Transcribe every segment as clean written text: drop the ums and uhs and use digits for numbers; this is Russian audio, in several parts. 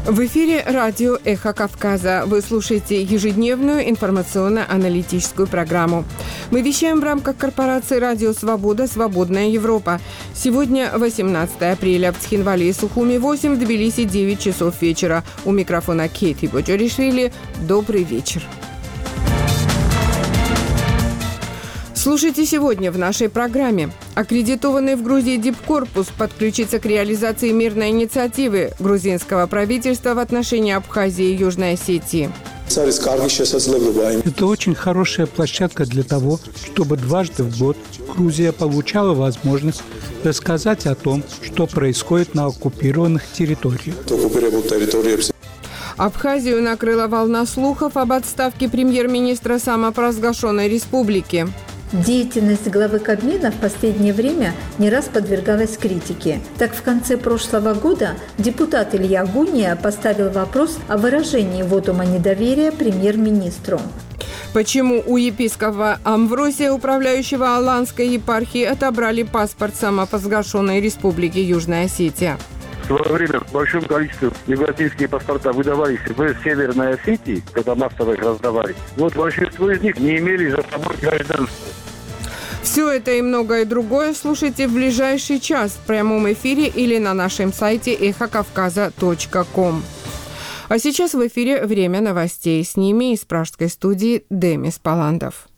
В эфире радио «Эхо Кавказа». Вы слушаете ежедневную информационно-аналитическую программу. Мы вещаем в рамках корпорации «Радио Свобода. Свободная Европа». Сегодня 18 апреля. В Цхинвале и Сухуми 8, в Тбилиси 9 часов вечера. У микрофона Кейти Боджоришвили. Добрый вечер. Слушайте сегодня в нашей программе. Аккредитованный в Грузии дипкорпус подключится к реализации мирной инициативы грузинского правительства в отношении Абхазии и Южной Осетии. Это очень хорошая площадка для того, чтобы дважды в год Грузия получала возможность рассказать о том, что происходит на оккупированных территориях. Абхазию накрыла волна слухов об отставке премьер-министра самопровозглашенной республики. Деятельность главы Кабмина в последнее время не раз подвергалась критике. Так, в конце прошлого года депутат Илья Гуния поставил вопрос о выражении вотума недоверия премьер-министру. Почему у епископа Амвросия, управляющего Аланской епархии, отобрали паспорт самопровозглашенной республики Южная Осетия? В свое время в большом количестве европейские паспорта выдавались в Северной Осетии, когда массово их раздавали. Большинство из них не имели за собой гражданства. Все это и многое другое слушайте в ближайший час в прямом эфире или на нашем сайте эхокавказа.ком. А сейчас в эфире время новостей. С ними из пражской студии Демис Паландов.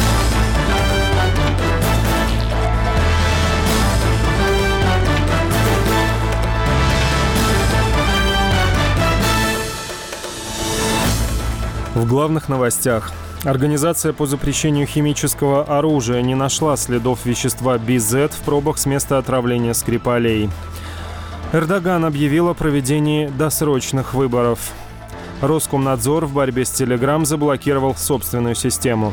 В главных новостях. Организация по запрещению химического оружия не нашла следов вещества БЗ в пробах с места отравления Скрипалей. Эрдоган объявил о проведении досрочных выборов. Роскомнадзор в борьбе с Telegram заблокировал собственную систему.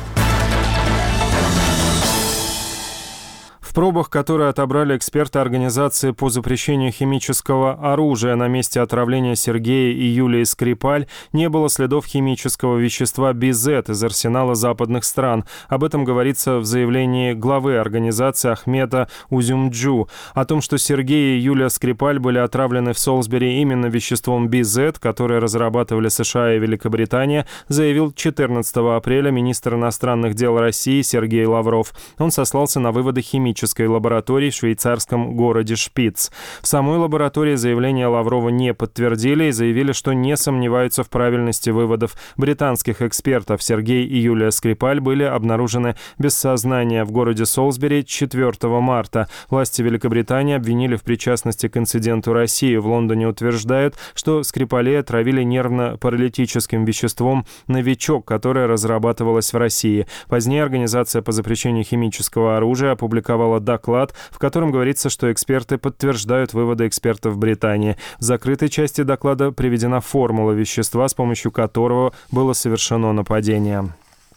В пробах, которые отобрали эксперты Организации по запрещению химического оружия на месте отравления Сергея и Юлии Скрипаль, не было следов химического вещества БЗ из арсенала западных стран. Об этом говорится в заявлении главы организации Ахмета Узюмджу. О том, что Сергей и Юлия Скрипаль были отравлены в Солсбери именно веществом БЗ, которое разрабатывали США и Великобритания, заявил 14 апреля министр иностранных дел России Сергей Лавров. Он сослался на выводы химической лаборатории в швейцарском городе Шпиц. В самой лаборатории заявление Лаврова не подтвердили и заявили, что не сомневаются в правильности выводов британских экспертов. Сергей и Юлия Скрипаль были обнаружены без сознания в городе Солсбери 4 марта. Власти Великобритании обвинили в причастности к инциденту Россию. В Лондоне утверждают, что Скрипалей отравили нервно-паралитическим веществом «Новичок», которое разрабатывалось в России. Позднее Организация по запрещению химического оружия опубликовала доклад, в котором говорится, что эксперты подтверждают выводы экспертов Британии. В закрытой части доклада приведена формула вещества, с помощью которого было совершено нападение.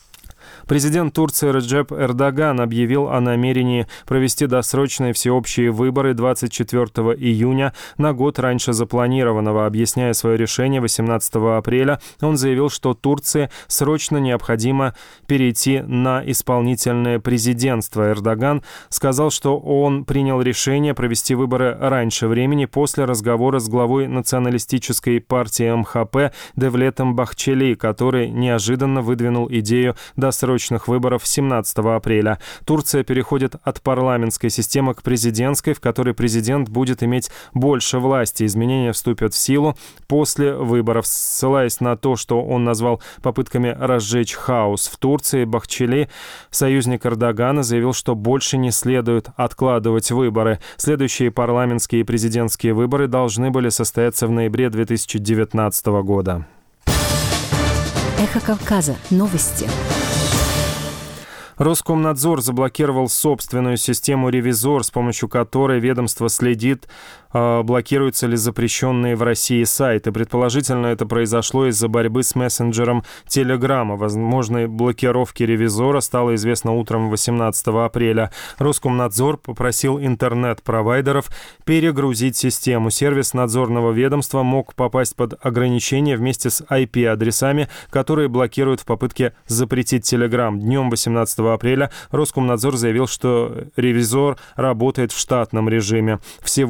Президент Турции Реджеп Эрдоган объявил о намерении провести досрочные всеобщие выборы 24 июня, на год раньше запланированного. Объясняя свое решение 18 апреля, он заявил, что Турции срочно необходимо перейти на исполнительное президентство. Эрдоган сказал, что он принял решение провести выборы раньше времени после разговора с главой националистической партии МХП Девлетом Бахчели, который неожиданно выдвинул идею досрочных выборов 17 апреля. Турция переходит от парламентской системы к президентской, в которой президент будет иметь больше власти. Изменения вступят в силу после выборов. Ссылаясь на то, что он назвал попытками разжечь хаос в Турции, Бахчели, союзник Эрдогана, заявил, что больше не следует откладывать выборы. Следующие парламентские и президентские выборы должны были состояться в ноябре 2019 года. Эхо Кавказа. Новости. Роскомнадзор заблокировал собственную систему «Ревизор», с помощью которой ведомство следит, блокируются ли запрещенные в России сайты. Предположительно, это произошло из-за борьбы с мессенджером Telegram. О возможной блокировке «Ревизора» стало известно утром 18 апреля. Роскомнадзор попросил интернет-провайдеров перегрузить систему. Сервис надзорного ведомства мог попасть под ограничения вместе с IP-адресами, которые блокируют в попытке запретить Telegram. Днем 18 апреля Роскомнадзор заявил, что «Ревизор» работает в штатном режиме. Всего Роскомнадзор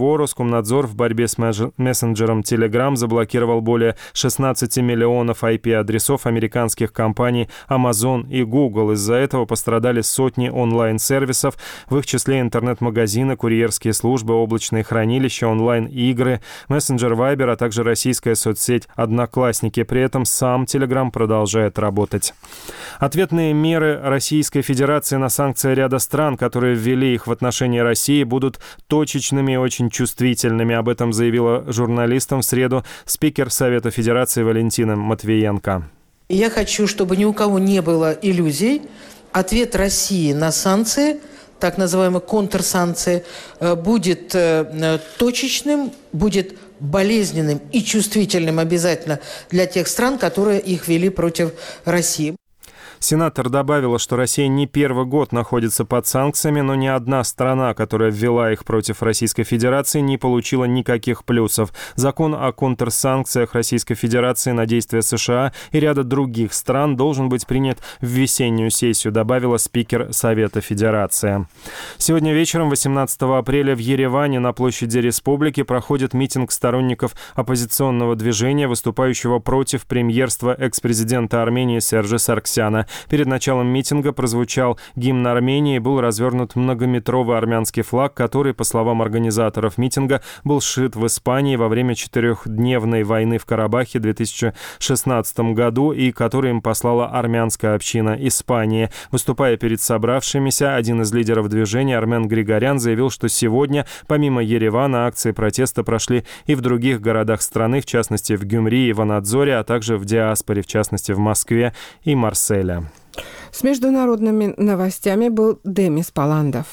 Роскомнадзор в борьбе с мессенджером Telegram заблокировал более 16 миллионов IP-адресов американских компаний Amazon и Google. Из-за этого пострадали сотни онлайн-сервисов, в их числе интернет-магазины, курьерские службы, облачные хранилища, онлайн-игры, мессенджер Viber, а также российская соцсеть «Одноклассники». При этом сам Telegram продолжает работать. Ответные меры Российской Федерации на санкции ряда стран, которые ввели их в отношении России, будут точечными и очень чувствительными. Об этом заявила журналистам в среду спикер Совета Федерации Валентина Матвиенко. Я хочу, чтобы ни у кого не было иллюзий. Ответ России на санкции, так называемые контрсанкции, будет точечным, будет болезненным и чувствительным обязательно для тех стран, которые их ввели против России. Сенатор добавила, что Россия не первый год находится под санкциями, но ни одна страна, которая ввела их против Российской Федерации, не получила никаких плюсов. Закон о контрсанкциях Российской Федерации на действия США и ряда других стран должен быть принят в весеннюю сессию, добавила спикер Совета Федерации. Сегодня вечером, 18 апреля, в Ереване на площади Республики проходит митинг сторонников оппозиционного движения, выступающего против премьерства экс-президента Армении Сержа Саргсяна. Перед началом митинга прозвучал гимн Армении и был развернут многометровый армянский флаг, который, по словам организаторов митинга, был сшит в Испании во время 4-дневной войны в Карабахе в 2016 году и который им послала армянская община Испании. Выступая перед собравшимися, один из лидеров движения, Армен Григорян, заявил, что сегодня, помимо Еревана, акции протеста прошли и в других городах страны, в частности в Гюмри и Ванадзоре, а также в диаспоре, в частности в Москве и Марселе. С международными новостями был Демис Паландов.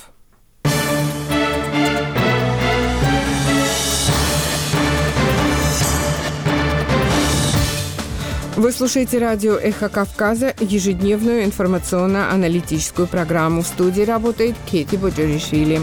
Вы слушаете радио «Эхо Кавказа», ежедневную информационно-аналитическую программу. В студии работает Кети Боджоришвили.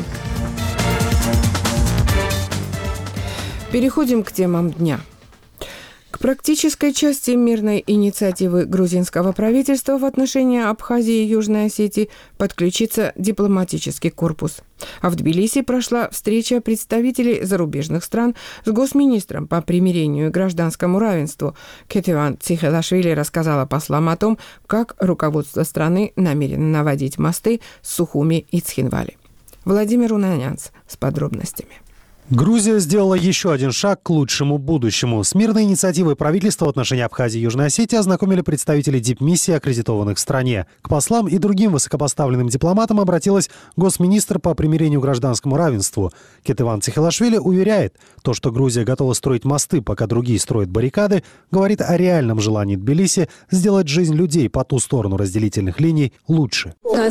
Переходим к темам дня. К практической части мирной инициативы грузинского правительства в отношении Абхазии и Южной Осетии подключится дипломатический корпус. А в Тбилиси прошла встреча представителей зарубежных стран с госминистром по примирению и гражданскому равенству. Кетеван Цихелашвили рассказала послам о том, как руководство страны намерено наводить мосты с Сухуми и Цхинвали. Владимир Унанянц с подробностями. Грузия сделала еще один шаг к лучшему будущему. С мирной инициативой правительства в отношении Абхазии и Южной Осетии ознакомили представители дипмиссий, аккредитованных в стране. К послам и другим высокопоставленным дипломатам обратилась госминистр по примирению и гражданскому равенству. Кетеван Цихелашвили уверяет, то, что Грузия готова строить мосты, пока другие строят баррикады, говорит о реальном желании Тбилиси сделать жизнь людей по ту сторону разделительных линий лучше.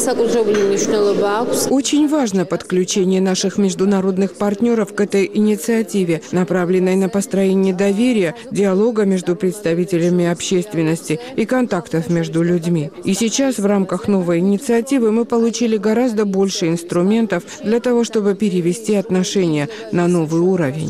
Очень важно подключение наших международных партнеров к этой инициативе, направленной на построение доверия, диалога между представителями общественности и контактов между людьми. И сейчас в рамках новой инициативы мы получили гораздо больше инструментов для того, чтобы перевести отношения на новый уровень.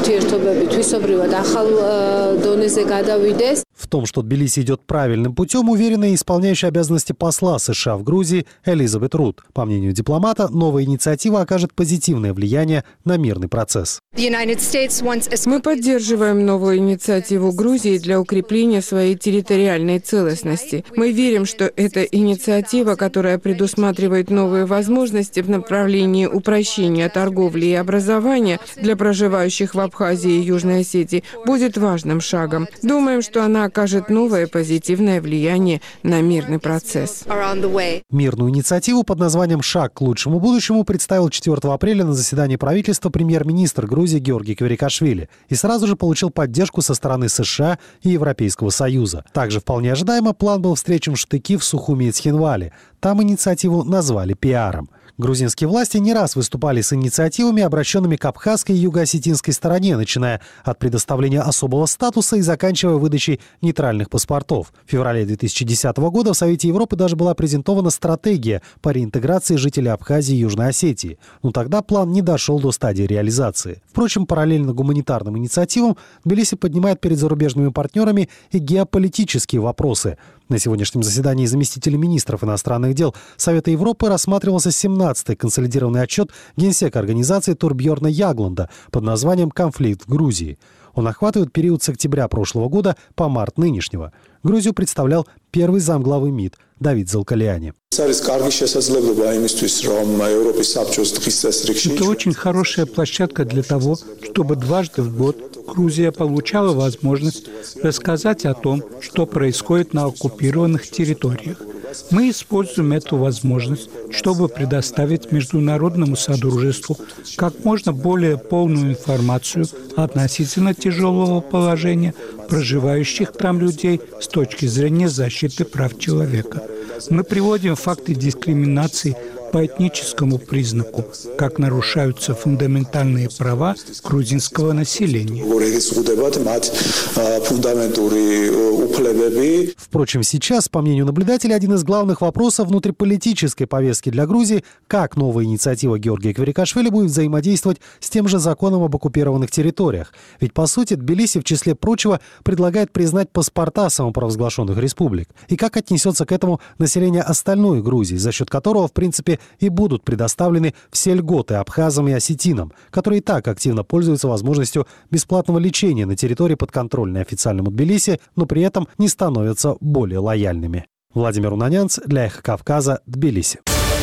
В том, что Тбилиси идет правильным путем, уверена и исполняющая обязанности посла США в Грузии Элизабет Рут. По мнению дипломата, новая инициатива окажет позитивное влияние на мирный процесс. Мы поддерживаем новую инициативу Грузии для укрепления своей территориальной целостности. Мы верим, что эта инициатива, которая предусматривает новые возможности в направлении упрощения торговли и образования для проживающих в Абхазии и Южной Осетии, будет важным шагом. Думаем, что она окажет новое позитивное влияние на мирный процесс. Мирную инициативу под названием «Шаг к лучшему будущему» представил 4 апреля на заседании правительства премьер-министр Грузии Георгий Кверикашвили и сразу же получил поддержку со стороны США и Европейского Союза. Также вполне ожидаемо план был встречен в штыки в Сухуми и Цхинвали. Там инициативу назвали пиаром. Грузинские власти не раз выступали с инициативами, обращенными к абхазской и юго-осетинской стороне, начиная от предоставления особого статуса и заканчивая выдачей нейтральных паспортов. В феврале 2010 года в Совете Европы даже была презентована стратегия по реинтеграции жителей Абхазии и Южной Осетии. Но тогда план не дошел до стадии реализации. Впрочем, параллельно гуманитарным инициативам Тбилиси поднимает перед зарубежными партнерами и геополитические вопросы. На сегодняшнем заседании заместителей министров иностранных дел Совета Европы рассматривался 17-й консолидированный отчет генсека организации Торбьорна Ягланда под названием «Конфликт в Грузии». Он охватывает период с октября прошлого года по март нынешнего. Грузию представлял первый замглавы МИД Давид Залкалиани. Это очень хорошая площадка для того, чтобы дважды в год Грузия получала возможность рассказать о том, что происходит на оккупированных территориях. Мы используем эту возможность, чтобы предоставить международному содружеству как можно более полную информацию относительно тяжелого положения проживающих там людей с точки зрения защиты прав человека. Мы приводим факты дискриминации по этническому признаку, как нарушаются фундаментальные права грузинского населения. Впрочем, сейчас, по мнению наблюдателей, один из главных вопросов внутриполитической повестки для Грузии – как новая инициатива Георгия Кверикашвили будет взаимодействовать с тем же законом об оккупированных территориях. Ведь, по сути, Тбилиси, в числе прочего, предлагает признать паспорта самопровозглашенных республик. И как отнесется к этому население остальной Грузии, за счет которого, в принципе, и будут предоставлены все льготы абхазам и осетинам, которые и так активно пользуются возможностью бесплатного лечения на территории, подконтрольной официальному Тбилиси, но при этом не становятся более лояльными. Владимир Унанянц для «Эхо Кавказа», Тбилиси.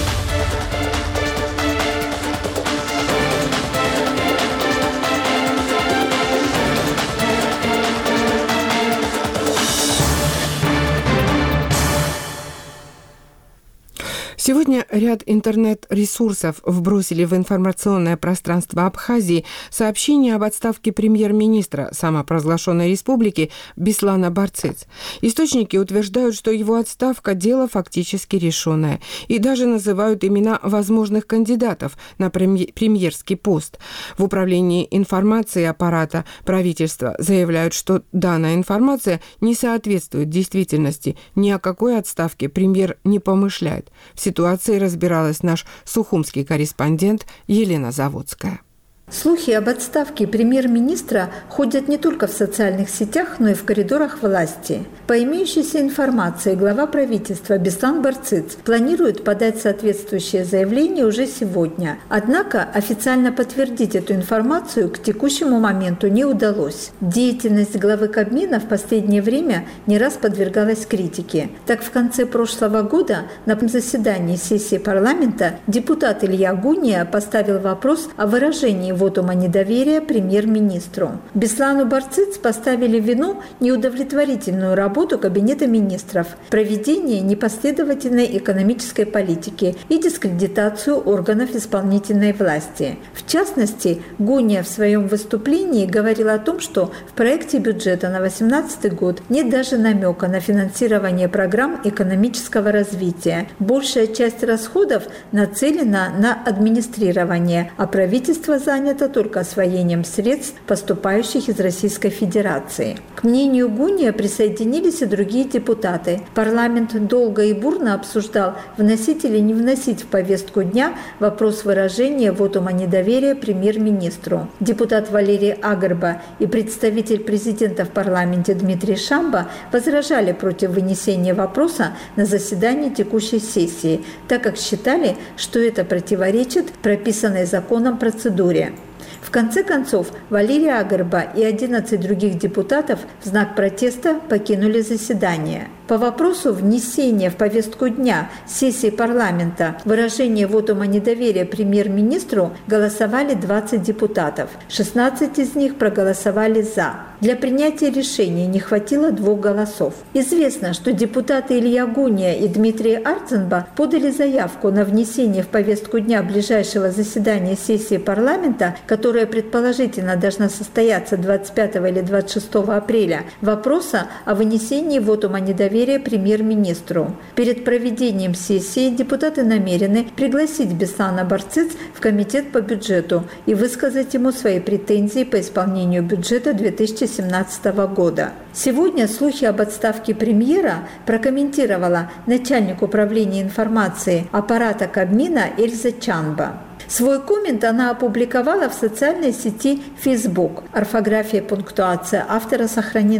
Сегодня ряд интернет-ресурсов вбросили в информационное пространство Абхазии сообщение об отставке премьер-министра самопровозглашенной республики Беслана Барцыц. Источники утверждают, что его отставка – дело фактически решенное, и даже называют имена возможных кандидатов на премьерский пост. В управлении информацией аппарата правительства заявляют, что данная информация не соответствует действительности, ни о какой отставке премьер не помышляет. В ситуации разбиралась наш сухумский корреспондент Елена Заводская. Слухи об отставке премьер-министра ходят не только в социальных сетях, но и в коридорах власти. По имеющейся информации, глава правительства Беслан Барцыц планирует подать соответствующее заявление уже сегодня. Однако официально подтвердить эту информацию к текущему моменту не удалось. Деятельность главы Кабмина в последнее время не раз подвергалась критике. Так, в конце прошлого года на заседании сессии парламента депутат Илья Гуния поставил вопрос о выражении вотума недоверия премьер-министру. Беслану Барцыц поставили в вину неудовлетворительную работу Кабинета министров, проведение непоследовательной экономической политики и дискредитацию органов исполнительной власти. В частности, Гуния в своем выступлении говорил о том, что в проекте бюджета на 2018 год нет даже намека на финансирование программ экономического развития. Большая часть расходов нацелена на администрирование, а правительство занято только освоением средств, поступающих из Российской Федерации. К мнению Гуния присоединились и другие депутаты. Парламент долго и бурно обсуждал, вносить или не вносить в повестку дня вопрос выражения вотума недоверия премьер-министру. Депутат Валерий Агарба и представитель президента в парламенте Дмитрий Шамба возражали против вынесения вопроса на заседании текущей сессии, так как считали, что это противоречит прописанной законом процедуре. В конце концов, Валерий Агарба и 11 других депутатов в знак протеста покинули заседание. По вопросу внесения в повестку дня сессии парламента выражения вотума недоверия премьер-министру голосовали 20 депутатов. 16 из них проголосовали «за». Для принятия решения не хватило 2 голосов. Известно, что депутаты Илья Гуния и Дмитрий Арценба подали заявку на внесение в повестку дня ближайшего заседания сессии парламента, которая предположительно должна состояться 25 или 26 апреля, вопроса о вынесении вотума недоверия премьер-министру. Перед проведением сессии депутаты намерены пригласить Беслана Барцыц в комитет по бюджету и высказать ему свои претензии по исполнению бюджета 2017 года. Сегодня слухи об отставке премьера прокомментировала начальник управления информации аппарата Кабмина Эльза Чанба. Свой коммент она опубликовала в социальной сети Facebook. Орфография и пунктуация автора сохранены.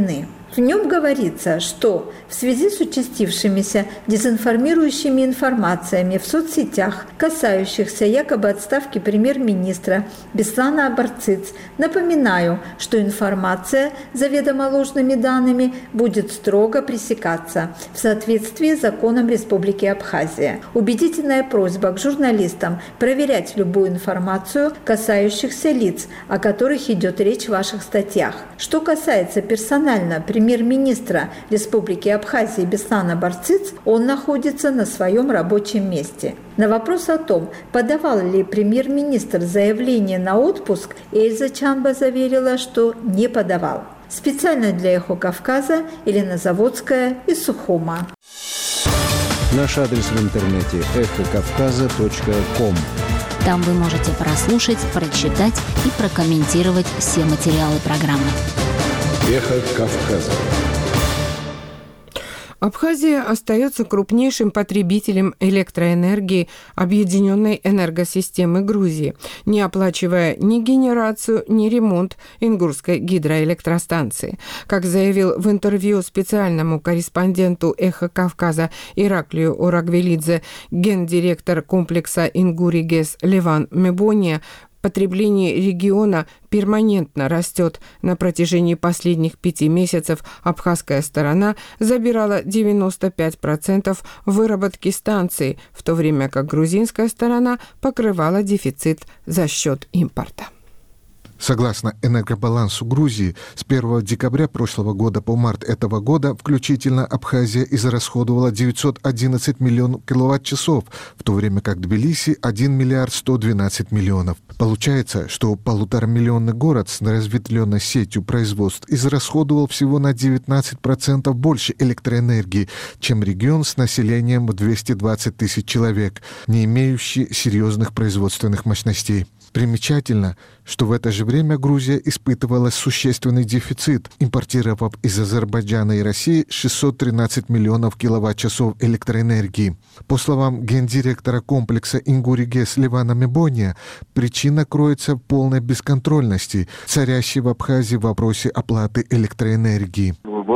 В нем говорится, что в связи с участившимися дезинформирующими информациями в соцсетях, касающихся якобы отставки премьер-министра Беслана Барциц, напоминаю, что информация заведомо ложными данными будет строго пресекаться в соответствии с законом Республики Абхазия. Убедительная просьба к журналистам проверять любую информацию, касающихся лиц, о которых идет речь в ваших статьях. Что касается персонально премьер-министра Республики Абхазии Беслана Барциц, он находится на своем рабочем месте. На вопрос о том, подавал ли премьер-министр заявление на отпуск, Эльза Чанба заверила, что не подавал. Специально для «Эхо Кавказа» Елена Заводская из Сухума. Наш адрес в интернете эхокавказа.ком. Там вы можете прослушать, прочитать и прокомментировать все материалы программы. Эхо Кавказа. Абхазия остается крупнейшим потребителем электроэнергии объединенной энергосистемы Грузии, не оплачивая ни генерацию, ни ремонт Ингурской гидроэлектростанции. Как заявил в интервью специальному корреспонденту «Эхо Кавказа» Ираклию Орагвелидзе гендиректор комплекса «Ингури ГЭС» Леван Мебония, потребление региона перманентно растет. На протяжении последних 5 месяцев абхазская сторона забирала 95% выработки станции, в то время как грузинская сторона покрывала дефицит за счет импорта. Согласно энергобалансу Грузии, с 1 декабря прошлого года по март этого года включительно Абхазия израсходовала 911 миллионов киловатт-часов, в то время как Тбилиси – 1 миллиард 112 миллионов. Получается, что полуторамиллионный город с разветвленной сетью производств израсходовал всего на 19% больше электроэнергии, чем регион с населением в 220 тысяч человек, не имеющий серьезных производственных мощностей. Примечательно, что в это же время Грузия испытывала существенный дефицит, импортировав из Азербайджана и России 613 миллионов киловатт-часов электроэнергии. По словам гендиректора комплекса «Ингури ГЭС» Левана Мебония, причина кроется в полной бесконтрольности, царящей в Абхазии в вопросе оплаты электроэнергии.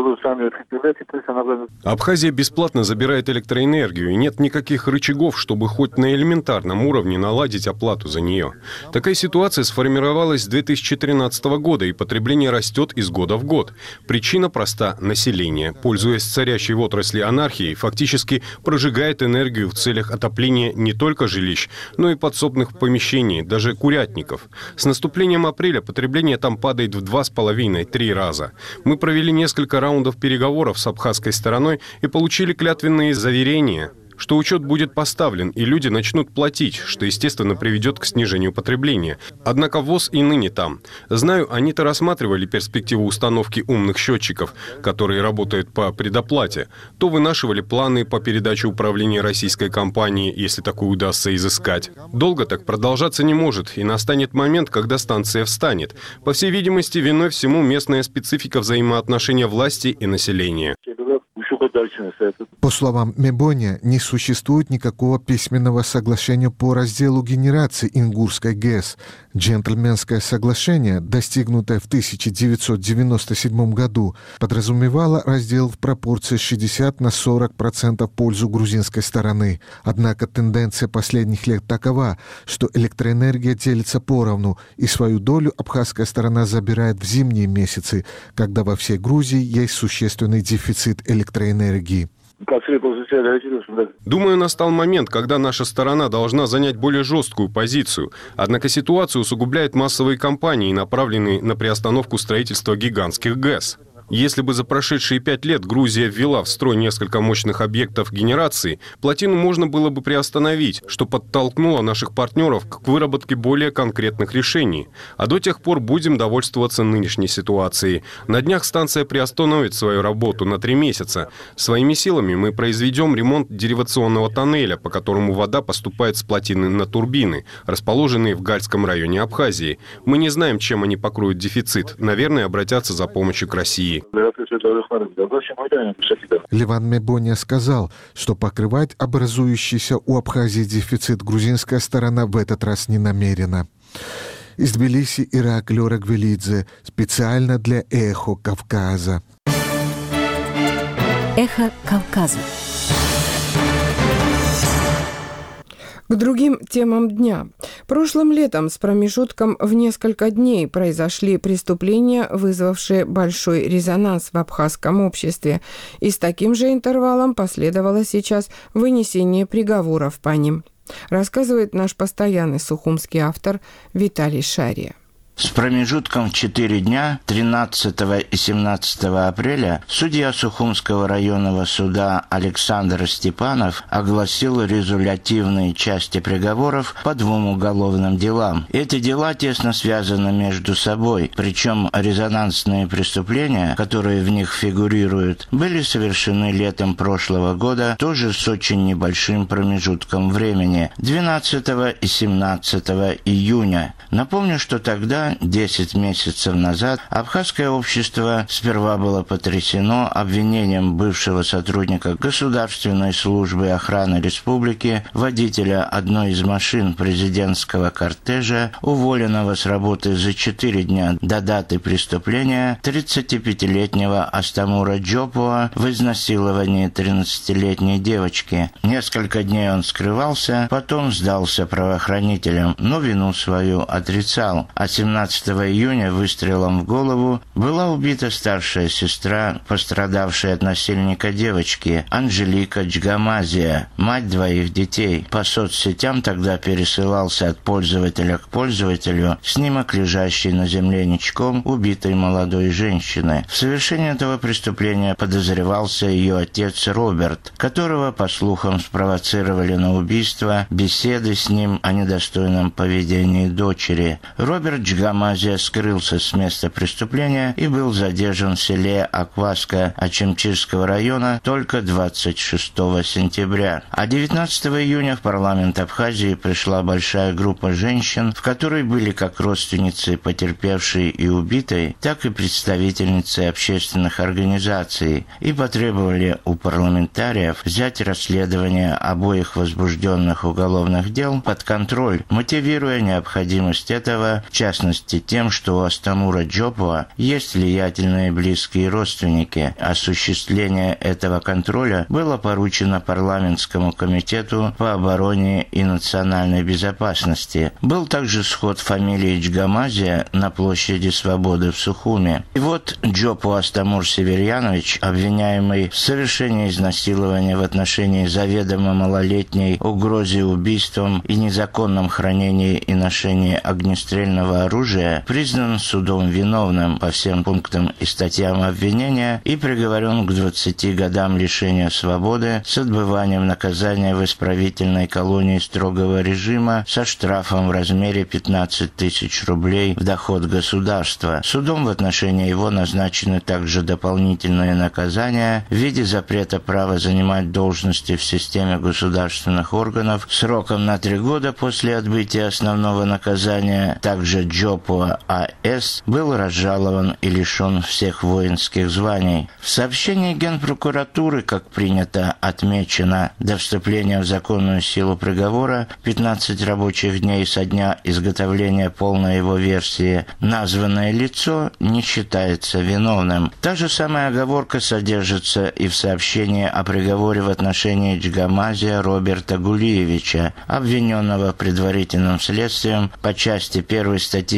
Абхазия бесплатно забирает электроэнергию, и нет никаких рычагов, чтобы хоть на элементарном уровне наладить оплату за нее. Такая ситуация сформировалась с 2013 года, и потребление растет из года в год. Причина проста – население, пользуясь царящей в отрасли анархией, фактически прожигает энергию в целях отопления не только жилищ, но и подсобных помещений, даже курятников. С наступлением апреля потребление там падает в 2,5-3 раза. Мы провели несколько раундов переговоров с абхазской стороной и получили клятвенные заверения, что учет будет поставлен, и люди начнут платить, что, естественно, приведет к снижению потребления. Однако ВОЗ и ныне там. Знаю, они-то рассматривали перспективу установки умных счетчиков, которые работают по предоплате, то вынашивали планы по передаче управления российской компании, если такое удастся изыскать. Долго так продолжаться не может, и настанет момент, когда станция встанет. По всей видимости, виной всему местная специфика взаимоотношения власти и населения. По словам Мебония, не существует никакого письменного соглашения по разделу генерации Ингурской ГЭС. Джентльменское соглашение, достигнутое в 1997 году, подразумевало раздел в пропорции 60-40% в пользу грузинской стороны. Однако тенденция последних лет такова, что электроэнергия делится поровну, и свою долю абхазская сторона забирает в зимние месяцы, когда во всей Грузии есть существенный дефицит электроэнергии. Думаю, настал момент, когда наша сторона должна занять более жесткую позицию. Однако ситуацию усугубляют массовые кампании, направленные на приостановку строительства гигантских ГЭС. Если бы за прошедшие 5 лет Грузия ввела в строй несколько мощных объектов генерации, плотину можно было бы приостановить, что подтолкнуло наших партнеров к выработке более конкретных решений. А до тех пор будем довольствоваться нынешней ситуацией. На днях станция приостановит свою работу на 3 месяца. Своими силами мы произведем ремонт деривационного тоннеля, по которому вода поступает с плотины на турбины, расположенные в Гальском районе Абхазии. Мы не знаем, чем они покроют дефицит. Наверное, обратятся за помощью к России. Леван Мебония сказал, что покрывать образующийся у Абхазии дефицит грузинская сторона в этот раз не намерена. Из Тбилиси Ираклий Орагвелидзе специально для «Эхо Кавказа». Эхо Кавказа. К другим темам дня. Прошлым летом с промежутком в несколько дней произошли преступления, вызвавшие большой резонанс в абхазском обществе. И с таким же интервалом последовало сейчас вынесение приговоров по ним. Рассказывает наш постоянный сухумский автор Виталий Шария. С промежутком в 4 дня, 13 и 17 апреля, судья Сухумского районного суда Александр Степанов огласил резолютивные части приговоров по 2 уголовным делам. Эти дела тесно связаны между собой, причем резонансные преступления, которые в них фигурируют, были совершены летом прошлого года, тоже с очень небольшим промежутком времени, 12 и 17 июня. Напомню, что тогда, 10 месяцев назад, абхазское общество сперва было потрясено обвинением бывшего сотрудника Государственной службы охраны республики, водителя одной из машин президентского кортежа, уволенного с работы за 4 дня до даты преступления, 35-летнего Астамура Джопуа в изнасиловании 13-летней девочки. Несколько дней он скрывался, потом сдался правоохранителям, но вину свою отрицал. А 17 июня выстрелом в голову была убита старшая сестра, пострадавшей от насильника девочки, Анжелика Джгамазия, мать 2 детей. По соцсетям тогда пересылался от пользователя к пользователю снимок, лежащий на земле ничком, убитой молодой женщины. В совершении этого преступления подозревался ее отец Роберт, которого, по слухам, спровоцировали на убийство беседы с ним о недостойном поведении дочери. Роберт Джгамазия скрылся с места преступления и был задержан в селе Акваска Ачимчирского района только 26 сентября. А 19 июня в парламент Абхазии пришла большая группа женщин, в которой были как родственницы потерпевшей и убитой, так и представительницы общественных организаций, и потребовали у парламентариев взять расследование обоих возбужденных уголовных дел под контроль, мотивируя необходимость этого, в частности тем, что у Астамура Джопуа есть влиятельные близкие родственники. Осуществление этого контроля было поручено парламентскому комитету по обороне и национальной безопасности. Был также сход фамилии Джгамазия на площади Свободы в Сухуме. И вот Джопуа Астамур Северьянович, обвиняемый в совершении изнасилования в отношении заведомо малолетней, угрозе убийством и незаконном хранении и ношении огнестрельного оружия, признан судом виновным по всем пунктам и статьям обвинения и приговорен к 20 годам лишения свободы с отбыванием наказания в исправительной колонии строгого режима со штрафом в размере 15 тысяч рублей в доход государства. Судом в отношении его назначены также дополнительные наказания в виде запрета права занимать должности в системе государственных органов сроком на 3 года после отбытия основного наказания. Также Джопуа А.С. был разжалован и лишен всех воинских званий. В сообщении Генпрокуратуры, как принято, отмечено: до вступления в законную силу приговора 15 рабочих дней со дня изготовления полной его версии названное лицо не считается виновным. Та же самая оговорка содержится и в сообщении о приговоре в отношении Джгамазия Роберта Гулиевича, обвиненного предварительным следствием по части 1 статьи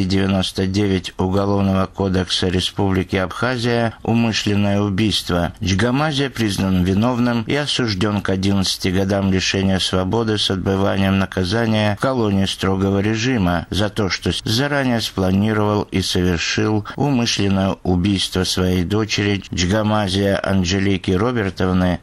99 Уголовного кодекса Республики Абхазия «Умышленное убийство». Джгамазия признан виновным и осужден к 11 годам лишения свободы с отбыванием наказания в колонии строгого режима за то, что заранее спланировал и совершил умышленное убийство своей дочери Джгамазия Анжелики Робертовны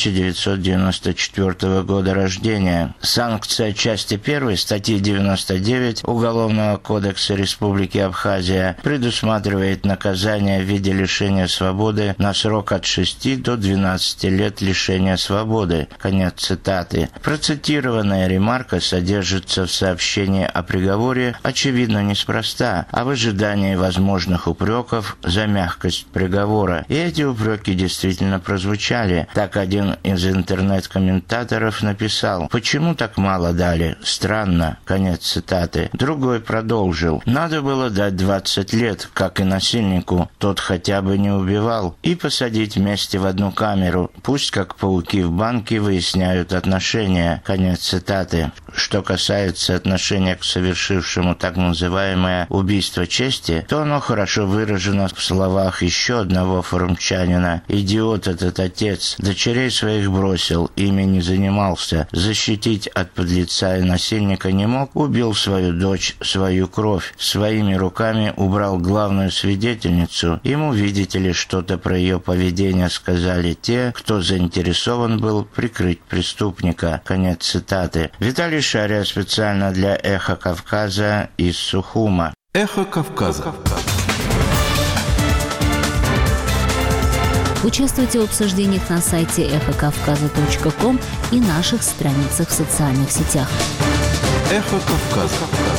1994 года рождения. Санкция части 1 статьи 99 Уголовного кодекса Республики Абхазия предусматривает наказание в виде лишения свободы на срок от 6 до 12 лет лишения свободы. Конец цитаты. Процитированная ремарка содержится в сообщении о приговоре, очевидно, неспроста, а в ожидании возможных упреков за мягкость приговора. И эти упреки действительно прозвучали. Так один из интернет-комментаторов написал: «Почему так мало дали? Странно». Конец цитаты. Другой продолжил: Надо было дать 20 лет, как и насильнику, тот хотя бы не убивал, и посадить вместе в одну камеру. Пусть, как пауки в банке, выясняют отношения. Конец цитаты. Что касается отношения к совершившему так называемое убийство чести, то оно хорошо выражено в словах еще одного форумчанина. «Идиот этот отец, дочерей своих бросил, ими не занимался, защитить от подлеца и насильника не мог, убил свою дочь, свою кровь, своими руками убрал главную свидетельницу. Ему, видите ли, что-то про ее поведение сказали те, кто заинтересован был прикрыть преступника». Конец цитаты. Виталий Шария специально для «Эхо Кавказа» из Сухума. «Эхо Кавказа». Участвуйте в обсуждениях на сайте эхокавказа.ком и наших страницах в социальных сетях. «Эхо Кавказа».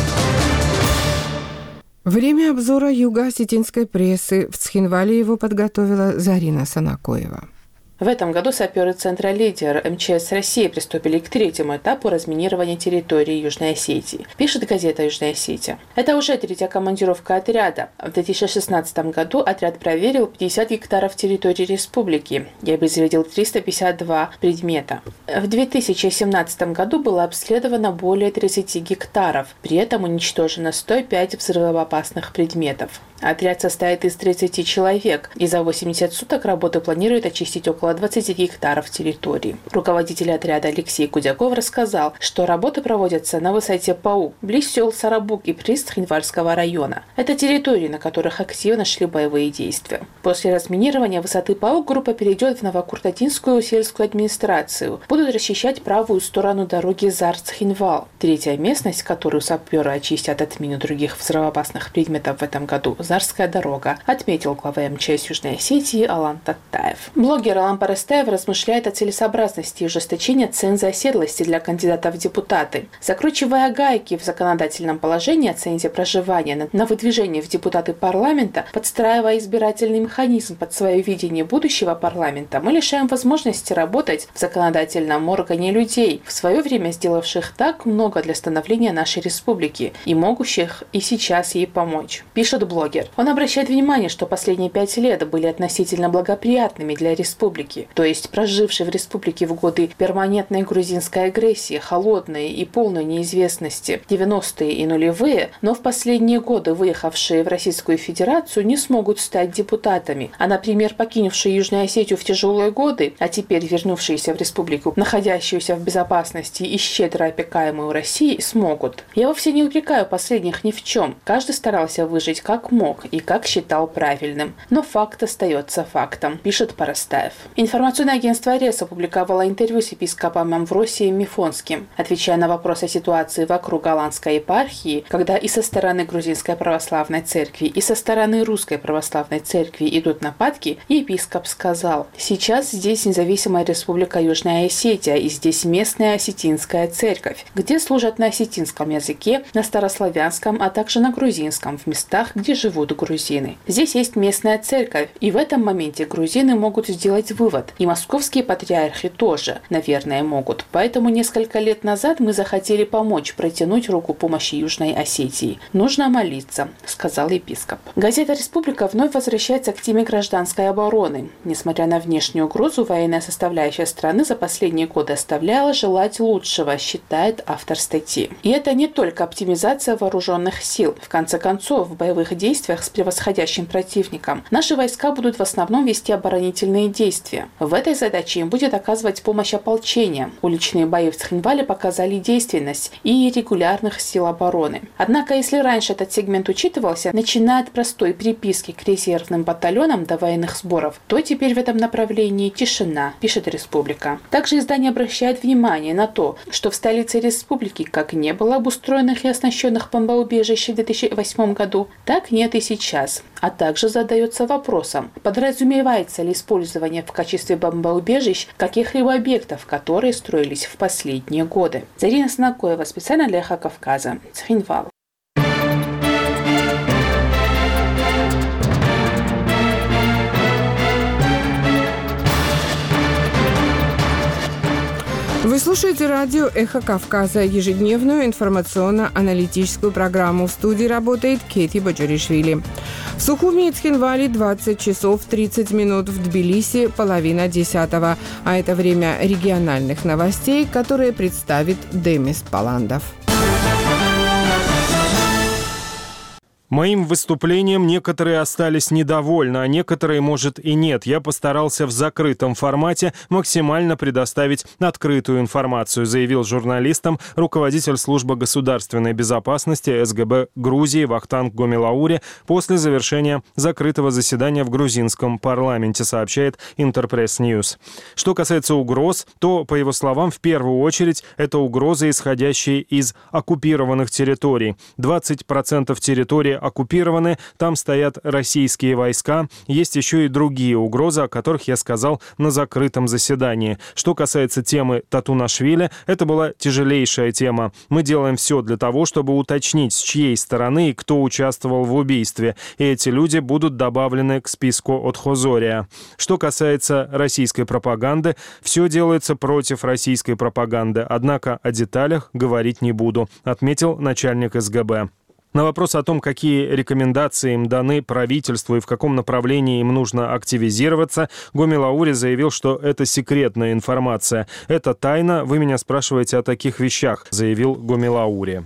Время обзора юго-осетинской прессы. В Цхинвале его подготовила Зарина Санакоева. В этом году саперы Центра «Лидер» МЧС России приступили к третьему этапу разминирования территории Южной Осетии, пишет газета «Южная Осетия». Это уже третья командировка отряда. В 2016 году отряд проверил 50 гектаров территории республики и обезвредил 352 предмета. В 2017 году было обследовано более 30 гектаров, при этом уничтожено 105 взрывоопасных предметов. Отряд состоит из 30 человек, и за 80 суток работы планируют очистить около 20 гектаров территории. Руководитель отряда Алексей Кудяков рассказал, что работы проводятся на высоте Паук, близ сел Сарабук и Прист Цхинвальского района. Это территории, на которых активно шли боевые действия. После разминирования высоты Паук группа перейдет в Новокуртатинскую сельскую администрацию. Будут расчищать правую сторону дороги Зар-Цхинвал. Третья местность, которую саперы очистят от мин и других взрывоопасных предметов в этом году, Зарская дорога, отметил глава МЧС Южной Осетии Алан Таттаев. Блогер Алан Парастаев размышляет о целесообразности и ужесточении ценза оседлости для кандидатов в депутаты. Закручивая гайки в законодательном положении о цензе проживания на выдвижение в депутаты парламента, подстраивая избирательный механизм под свое видение будущего парламента, мы лишаем возможности работать в законодательном органе людей, в свое время сделавших так много для становления нашей республики и могущих и сейчас ей помочь, пишет блогер. Он обращает внимание, что последние 5 лет были относительно благоприятными для республики, то есть прожившие в республике в годы перманентной грузинской агрессии, холодной и полной неизвестности 90-е и нулевые, но в последние годы выехавшие в Российскую Федерацию не смогут стать депутатами, а, например, покинувшие Южную Осетию в тяжелые годы, а теперь вернувшиеся в республику, находящиеся в безопасности и щедро опекаемые у России, смогут. Я вовсе не упрекаю последних ни в чем. Каждый старался выжить как мог и как считал правильным. Но факт остается фактом, пишет Парастаев. Информационное агентство РЕС опубликовало интервью с епископом Амвросием Мифонским. Отвечая на вопрос о ситуации вокруг Голландской епархии, когда и со стороны Грузинской православной церкви, и со стороны Русской православной церкви идут нападки, епископ сказал: «Сейчас здесь независимая республика Южная Осетия, и здесь местная осетинская церковь, где служат на осетинском языке, на старославянском, а также на грузинском, в местах, где живут грузины. Здесь есть местная церковь, и в этом моменте грузины могут сделать вывод. И московские патриархи тоже, наверное, могут. Поэтому несколько лет назад мы захотели помочь, протянуть руку помощи Южной Осетии. Нужно молиться», — сказал епископ. Газета «Республика» вновь возвращается к теме гражданской обороны. Несмотря на внешнюю угрозу, военная составляющая страны за последние годы оставляла желать лучшего, считает автор статьи. И это не только оптимизация вооруженных сил. В конце концов, в боевых действиях с превосходящим противником наши войска будут в основном вести оборонительные действия. В этой задаче им будет оказывать помощь ополчение. Уличные бои в Цхинвале показали действенность и регулярных сил обороны. Однако, если раньше этот сегмент учитывался, начиная от простой приписки к резервным батальонам до военных сборов, то теперь в этом направлении тишина, пишет «Республика». Также издание обращает внимание на то, что в столице республики как не было обустроенных и оснащенных бомбоубежищ в 2008 году, так нет и сейчас. А также задается вопросом, подразумевается ли использование в качестве бомбоубежищ каких-либо объектов, которые строились в последние годы. Зарина Санакоева, специально для «Эхо Кавказа», Цхинвал. Вы слушаете радио «Эхо Кавказа», ежедневную информационно-аналитическую программу. В студии работает Кети Баджаришвили. В Сухуми и Цхинвале 20 часов 30 минут, в Тбилиси 9:30. А это время региональных новостей, которые представит Демис Паландов. Моим выступлением некоторые остались недовольны, а некоторые, может, и нет. Я постарался в закрытом формате максимально предоставить открытую информацию, заявил журналистам руководитель службы государственной безопасности СГБ Грузии Вахтанг Гомелаури после завершения закрытого заседания в грузинском парламенте, сообщает Интерпресс Ньюс. Что касается угроз, то, по его словам, в первую очередь это угрозы, исходящие из оккупированных территорий. 20% территории оккупированы, там стоят российские войска. Есть еще и другие угрозы, о которых я сказал на закрытом заседании. Что касается темы Татунашвили, это была тяжелейшая тема. Мы делаем все для того, чтобы уточнить, с чьей стороны и кто участвовал в убийстве. И эти люди будут добавлены к списку от Хозория. Что касается российской пропаганды, все делается против российской пропаганды. Однако о деталях говорить не буду, отметил начальник СГБ. На вопрос о том, какие рекомендации им даны правительству и в каком направлении им нужно активизироваться, Гомелаури заявил, что это секретная информация. Это тайна, вы меня спрашиваете о таких вещах, заявил Гомелаури.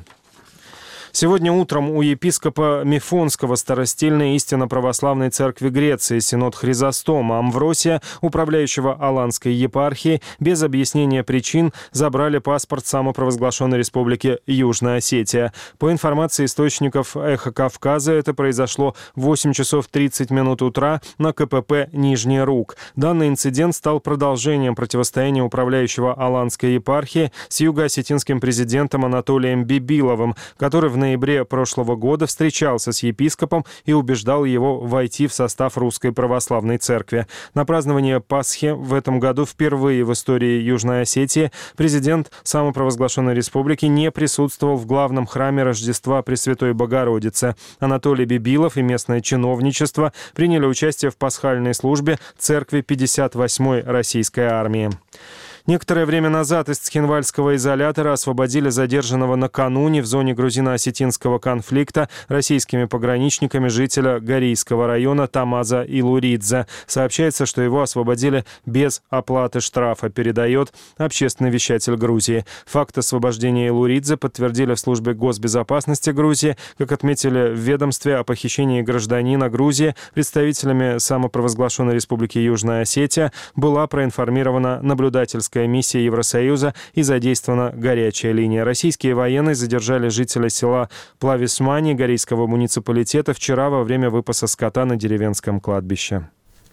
Сегодня утром у епископа Мифонского Старостильной истинно-православной церкви Греции Синод Хризостома Амвросия, управляющего Аланской епархией, без объяснения причин забрали паспорт самопровозглашенной республики Южная Осетия. По информации источников «Эхо Кавказа», это произошло в 8 часов 30 минут утра на КПП Нижний Рук. Данный инцидент стал продолжением противостояния управляющего Аланской епархии с юго-осетинским президентом Анатолием Бибиловым, который в ноябре прошлого года встречался с епископом и убеждал его войти в состав Русской Православной Церкви. На празднование Пасхи в этом году впервые в истории Южной Осетии президент самопровозглашенной республики не присутствовал в главном храме Рождества Пресвятой Богородицы. Анатолий Бибилов и местное чиновничество приняли участие в пасхальной службе церкви 58-й российской армии. Некоторое время назад из Цхинвальского изолятора освободили задержанного накануне в зоне грузино-осетинского конфликта российскими пограничниками жителя Горийского района Тамаза Илуридзе. Сообщается, что его освободили без оплаты штрафа, передает общественный вещатель Грузии. Факт освобождения Илуридзе подтвердили в службе госбезопасности Грузии. Как отметили в ведомстве о похищении гражданина Грузии, представителями самопровозглашенной республики Южная Осетия была проинформирована наблюдательская миссия Евросоюза и задействована горячая линия. Российские военные задержали жителя села Плависмани Горийского муниципалитета вчера во время выпаса скота на деревенском кладбище.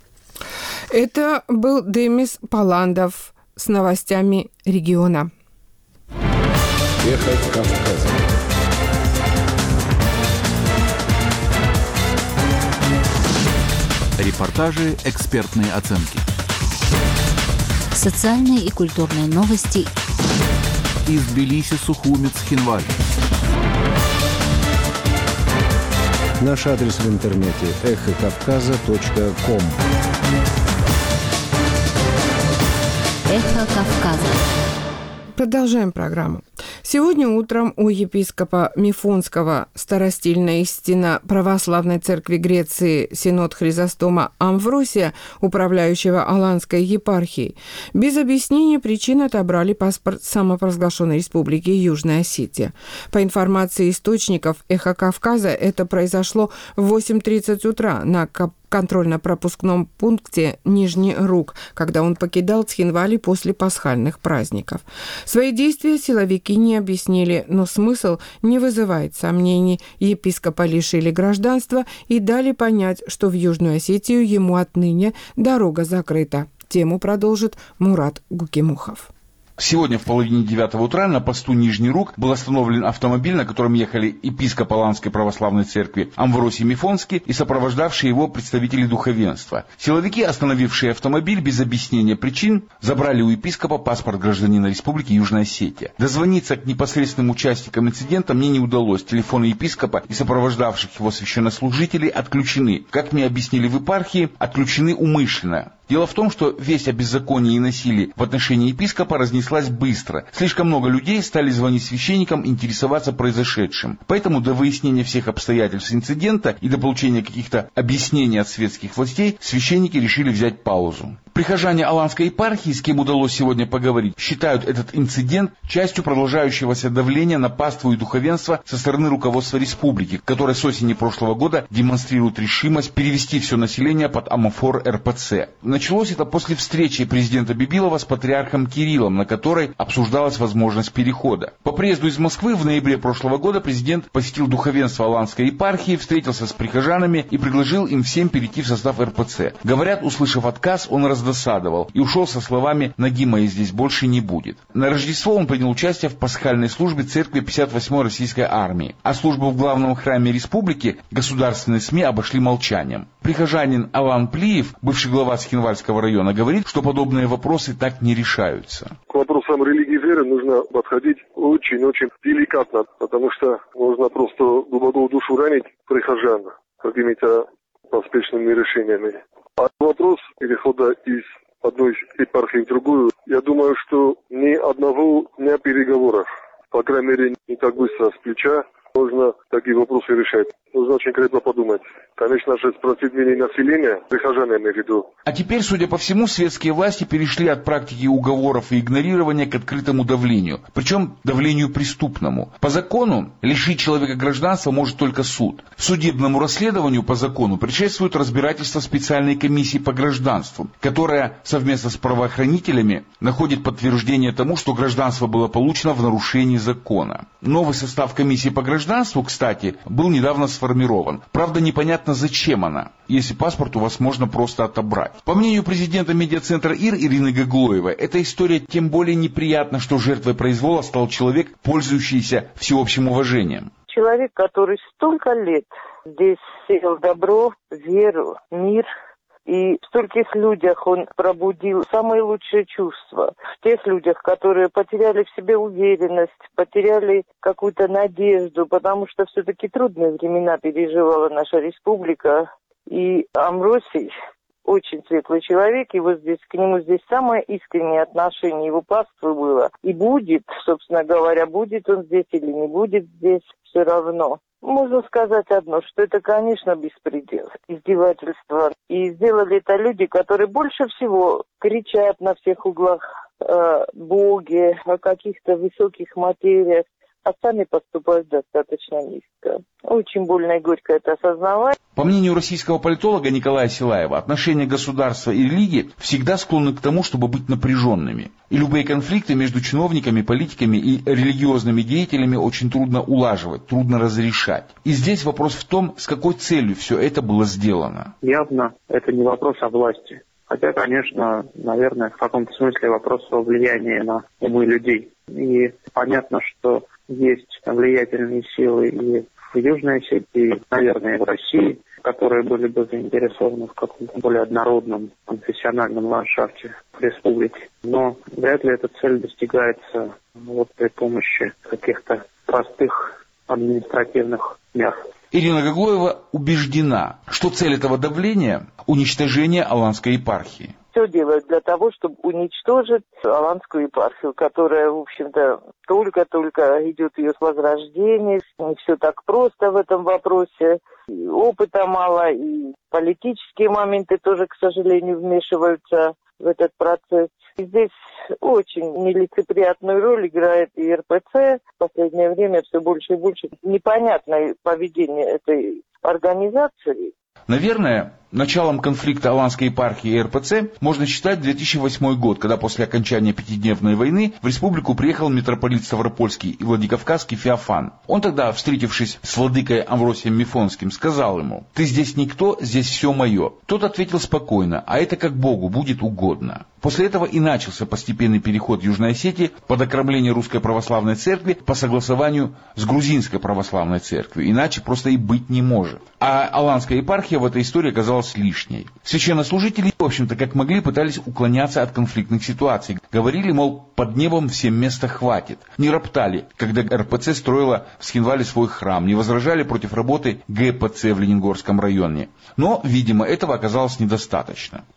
Это был Демис Паландов с новостями региона. Эхо Кавказа. Репортажи, экспертные оценки. Социальные и культурные новости из Тбилиси, Сухуми, Цхинваль. Наш адрес в интернете эхокавказа.ком. Эхо Кавказа. Продолжаем программу. Сегодня утром у епископа Мифонского Старостильной истинно-православной церкви Греции Синод Хризостома Амвросия, управляющего Аланской епархией, без объяснения причин отобрали паспорт самопровозглашенной республики Южная Осетия. По информации источников «Эхо Кавказа», это произошло в 8:30 утра на контрольно-пропускном пункте Нижний Рук, когда он покидал Цхинвали после пасхальных праздников. Свои действия силовики не объяснили, но смысл не вызывает сомнений. Епископа лишили гражданства и дали понять, что в Южную Осетию ему отныне дорога закрыта. Тему продолжит Мурат Гукимухов. Сегодня в половине 9 утра на посту Нижний Рук был остановлен автомобиль, на котором ехали епископ Аланской православной церкви Амвросий Мифонский и сопровождавшие его представители духовенства. Силовики, остановившие автомобиль без объяснения причин, забрали у епископа паспорт гражданина Республики Южная Осетия. Дозвониться к непосредственным участникам инцидента мне не удалось. Телефоны епископа и сопровождавших его священнослужителей отключены. Как мне объяснили в епархии, отключены умышленно. Дело в том, что весть о беззаконии и насилии в отношении епископа разнеслась быстро. Слишком много людей стали звонить священникам, интересоваться произошедшим. Поэтому до выяснения всех обстоятельств инцидента и до получения каких-то объяснений от светских властей священники решили взять паузу. Прихожане Аланской епархии, с кем удалось сегодня поговорить, считают этот инцидент частью продолжающегося давления на паству и духовенство со стороны руководства республики, которое с осени прошлого года демонстрирует решимость перевести все население под амофор РПЦ. Началось это после встречи президента Бибилова с патриархом Кириллом, на которой обсуждалась возможность перехода. По приезду из Москвы в ноябре прошлого года президент посетил духовенство Аланской епархии, встретился с прихожанами и предложил им всем перейти в состав РПЦ. Говорят, услышав отказ, он раздосадовал и ушел со словами «Ноги моей здесь больше не будет». На Рождество он принял участие в пасхальной службе церкви 58-й российской армии, а службу в главном храме республики государственные СМИ обошли молчанием. Прихожанин Алан Плиев, бывший глава Схинвальского района, говорит, что подобные вопросы так не решаются. К вопросам религии и веры нужно подходить очень-очень деликатно, потому что можно просто глубоко в душу ранить прихожан какими-то поспешными решениями. А вопрос перехода из одной епархии в другую, я думаю, что ни одного дня переговоров, по крайней мере, не так быстро с плеча, можно такие вопросы решать. Нужно очень крепко подумать. Конечно же, спросить мнение населения, прихожан я имею в виду. А теперь, судя по всему, светские власти перешли от практики уговоров и игнорирования к открытому давлению. Причем давлению преступному. По закону лишить человека гражданства может только суд. Судебному расследованию по закону предшествует разбирательство специальной комиссии по гражданству, которая совместно с правоохранителями находит подтверждение тому, что гражданство было получено в нарушении закона. Новый состав комиссии по гражданству, кстати, был недавно сформирован. Правда, непонятно, зачем она, если паспорт у вас можно просто отобрать. По мнению президента медиацентра ИР Ирины Гаглоевой, эта история тем более неприятна, что жертвой произвола стал человек, пользующийся всеобщим уважением. Человек, который столько лет здесь сеял добро, веру, мир, и в стольких людях он пробудил самые лучшие чувства. В тех людях, которые потеряли в себе уверенность, потеряли какую-то надежду, потому что все-таки трудные времена переживала наша республика. И Амвросий очень светлый человек, и вот здесь к нему здесь самое искреннее отношение его паствы было. И будет, собственно говоря, будет он здесь или не будет здесь, все равно. Можно сказать одно, что это, конечно, беспредел, издевательство. И сделали это люди, которые больше всего кричат на всех углах о Боге, о каких-то высоких материях, а сами поступают достаточно низко. Очень больно и горько это осознавать. По мнению российского политолога Николая Силаева, отношения государства и религии всегда склонны к тому, чтобы быть напряженными. И любые конфликты между чиновниками, политиками и религиозными деятелями очень трудно улаживать, трудно разрешать. И здесь вопрос в том, с какой целью все это было сделано. Явно это не вопрос о власти. Хотя, конечно, наверное, в каком-то смысле вопрос о влиянии на умы людей. И понятно, что есть влиятельные силы и в Южной Осетии, наверное, и в России, которые были бы заинтересованы в каком-то более однородном конфессиональном ландшафте республики. Но вряд ли эта цель достигается при помощи каких-то простых административных мер. Ирина Гаглоева убеждена, что цель этого давления – уничтожение Аланской епархии. Все делают для того, чтобы уничтожить Аланскую епархию, которая, в общем-то, только-только идет ее с возрождения. Не все так просто в этом вопросе. И опыта мало, и политические моменты тоже, к сожалению, вмешиваются в этот процесс. И здесь очень нелицеприятную роль играет и РПЦ. В последнее время все больше и больше непонятное поведение этой организации. Наверное, началом конфликта Аланской епархии и РПЦ можно считать 2008 год, когда после окончания пятидневной войны в республику приехал митрополит Ставропольский и Владикавказский Феофан. Он тогда, встретившись с владыкой Амвросием Мифонским, сказал ему: «Ты здесь никто, здесь все мое». Тот ответил спокойно: «А это как Богу будет угодно». После этого и начался постепенный переход Южной Осетии под окромление Русской Православной Церкви по согласованию с Грузинской Православной Церковью. Иначе просто и быть не может. А Аланская епархия в этой истории оказалась лишней. Священнослужители, в общем-то, как могли, пытались уклоняться от конфликтных ситуаций. Говорили, мол, под небом всем места хватит. Не роптали, когда РПЦ строила в Схинвале свой храм. Не возражали против работы ГПЦ в Лениногорском районе. Но, видимо, этого оказалось недостаточно.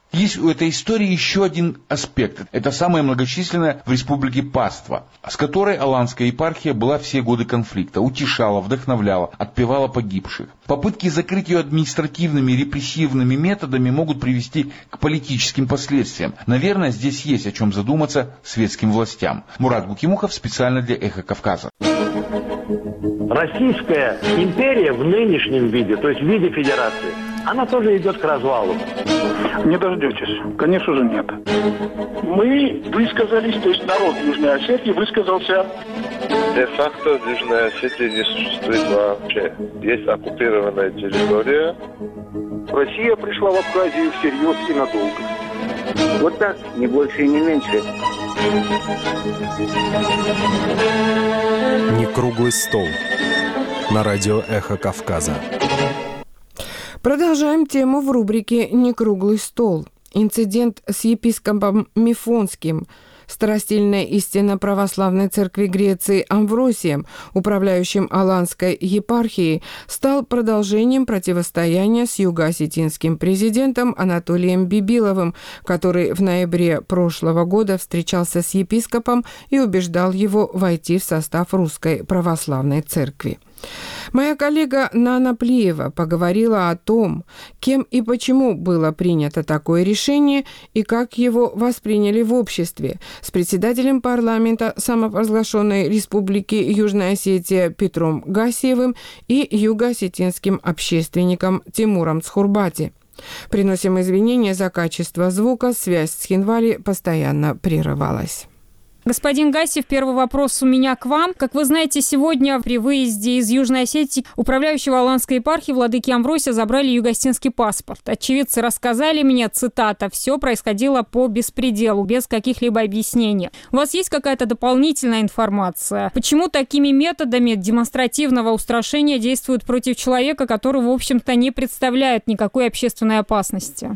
Есть у этой истории еще один аспект. Это самая многочисленная в республике паства, с которой аланская епархия была все годы конфликта, утешала, вдохновляла, отпевала погибших. Попытки закрыть ее административными репрессивными методами могут привести к политическим последствиям. Наверное, здесь есть о чем задуматься светским властям. Мурат Букимухов специально для «Эхо Кавказа». Российская империя в нынешнем виде, то есть в виде федерации, она тоже идет к развалу. Не дождетесь. Конечно же, нет. Мы высказались, то есть народ Южной Осетии высказался. Де-факто в Южной Осетии не существует вообще. Есть оккупированная территория. Россия пришла в Абхазию всерьез и надолго. Вот так, не больше и не меньше. Не круглый стол. На радио «Эхо Кавказа». Продолжаем тему в рубрике «Не круглый стол». Инцидент с епископом Мифонским, старостильная истина православной церкви Греции Амвросием, управляющим Аланской епархией, стал продолжением противостояния с юго-осетинским президентом Анатолием Бибиловым, который в ноябре прошлого года встречался с епископом и убеждал его войти в состав Русской православной церкви. Моя коллега Нана Плиева поговорила о том, кем и почему было принято такое решение и как его восприняли в обществе, с председателем парламента самопровозглашенной Республики Южная Осетия Петром Гасиевым и юго-осетинским общественником Тимуром Цхурбати. Приносим извинения за качество звука, связь с Хинвали постоянно прерывалась. Господин Гасиев, первый вопрос у меня к вам. Как вы знаете, сегодня при выезде из Южной Осетии управляющего Аланской епархии владыки Амвросия забрали юго-осетинский паспорт. Очевидцы рассказали мне, цитата, «все происходило по беспределу, без каких-либо объяснений». У вас есть какая-то дополнительная информация? Почему такими методами демонстративного устрашения действуют против человека, который, в общем-то, не представляет никакой общественной опасности?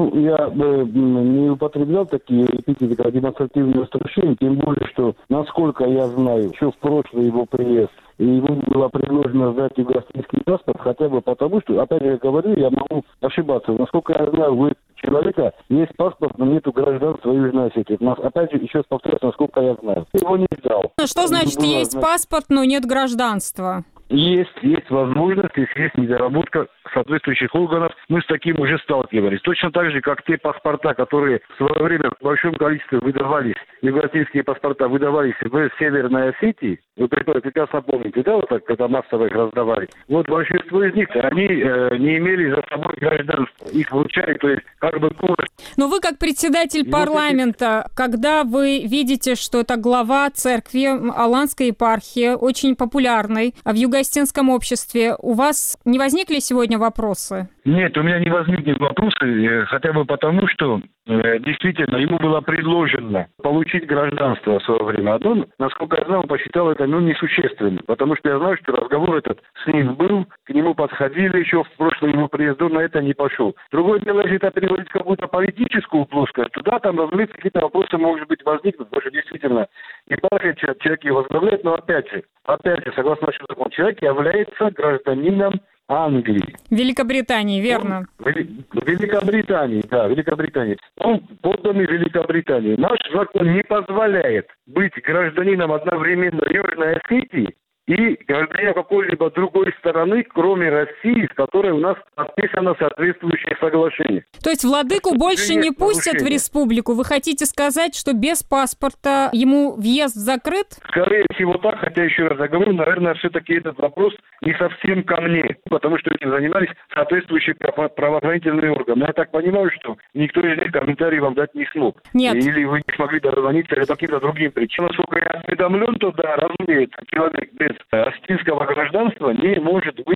Я бы не употреблял такие эпитеты, как демонстративное устрашение, тем более, что, насколько я знаю, еще в прошлый его приезд, и ему было предложено сдать юго-осетинский паспорт, хотя бы потому, что, опять же, я говорю, я могу ошибаться. Насколько я знаю, у человека есть паспорт, но нету гражданства Южной Осетии. Опять же, еще раз повторяю, насколько я знаю. Его не взял. Что значит есть паспорт, но нет гражданства? Есть возможность, если есть недоработка соответствующих органов, мы с таким уже сталкивались. Точно так же, как те паспорта, которые в свое время в большом количестве выдавались, юго-осетинские паспорта выдавались в Северной Осетии, вы прекрасно помните, да, вот так, когда массово их раздавали. Вот большинство из них, они не имели за собой гражданства. Их вручали, то есть как бы коротко. Но вы как председатель парламента, когда вы видите, что это глава церкви Аланской епархии, очень популярной в юго-осетинском обществе, у вас не возникли сегодня вопросы? Нет, у меня не возникнет вопросы, хотя бы потому, что действительно ему было предложено получить гражданство в свое время. А он, насколько я знал, посчитал это несущественным, потому что я знаю, что разговор этот с ним был, к нему подходили еще в прошлом его приезду, на это не пошел. Другое дело, если это переводить в какую-то политическую плоскость, то да, там, разумеется, какие-то вопросы, может быть, возникнут, потому что действительно епархия человек его возглавляет, но опять же, согласно нашему закону, человек является гражданином Англии. Великобритании, верно? Великобритании, да, Великобритании. Он подданный Великобритании. Наш закон не позволяет быть гражданином одновременно Южной Осетии и гражданина какой-либо другой стороны, кроме России, с которой у нас подписано соответствующее соглашение. То есть владыку больше не пустят в республику? Вы хотите сказать, что без паспорта ему въезд закрыт? Скорее всего так, хотя еще раз я говорю, наверное, все-таки этот вопрос не совсем ко мне, потому что этим занимались соответствующие правоохранительные органы. Я так понимаю, что никто из них комментарий вам дать не смог. Нет. Или вы не смогли дозвониться или каким-то другим причинам. Насколько я осведомлен, то да, разумеется, человек без осетинского гражданства не может быть,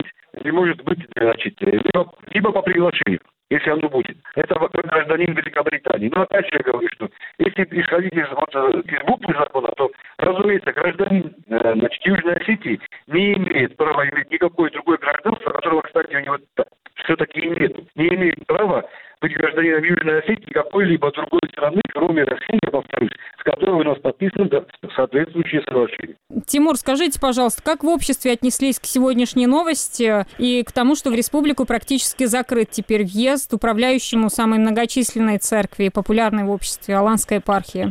значит, либо по приглашению, если оно будет. Это гражданин Великобритании. Но опять же я говорю, что если исходить из буквы закона, то, разумеется, гражданин Южной Осетии не имеет права иметь никакое другое гражданство, которого, кстати, у него все-таки нет. Не имеет права быть гражданином Южной Осетии какой-либо другой страны, кроме России, я повторюсь, с которой у нас подписано соответствующее соглашение. Тимур, скажите, пожалуйста, как в обществе отнеслись к сегодняшней новости и к тому, что в республику практически закрыт теперь въезд управляющему самой многочисленной церкви и популярной в обществе Аланской епархии?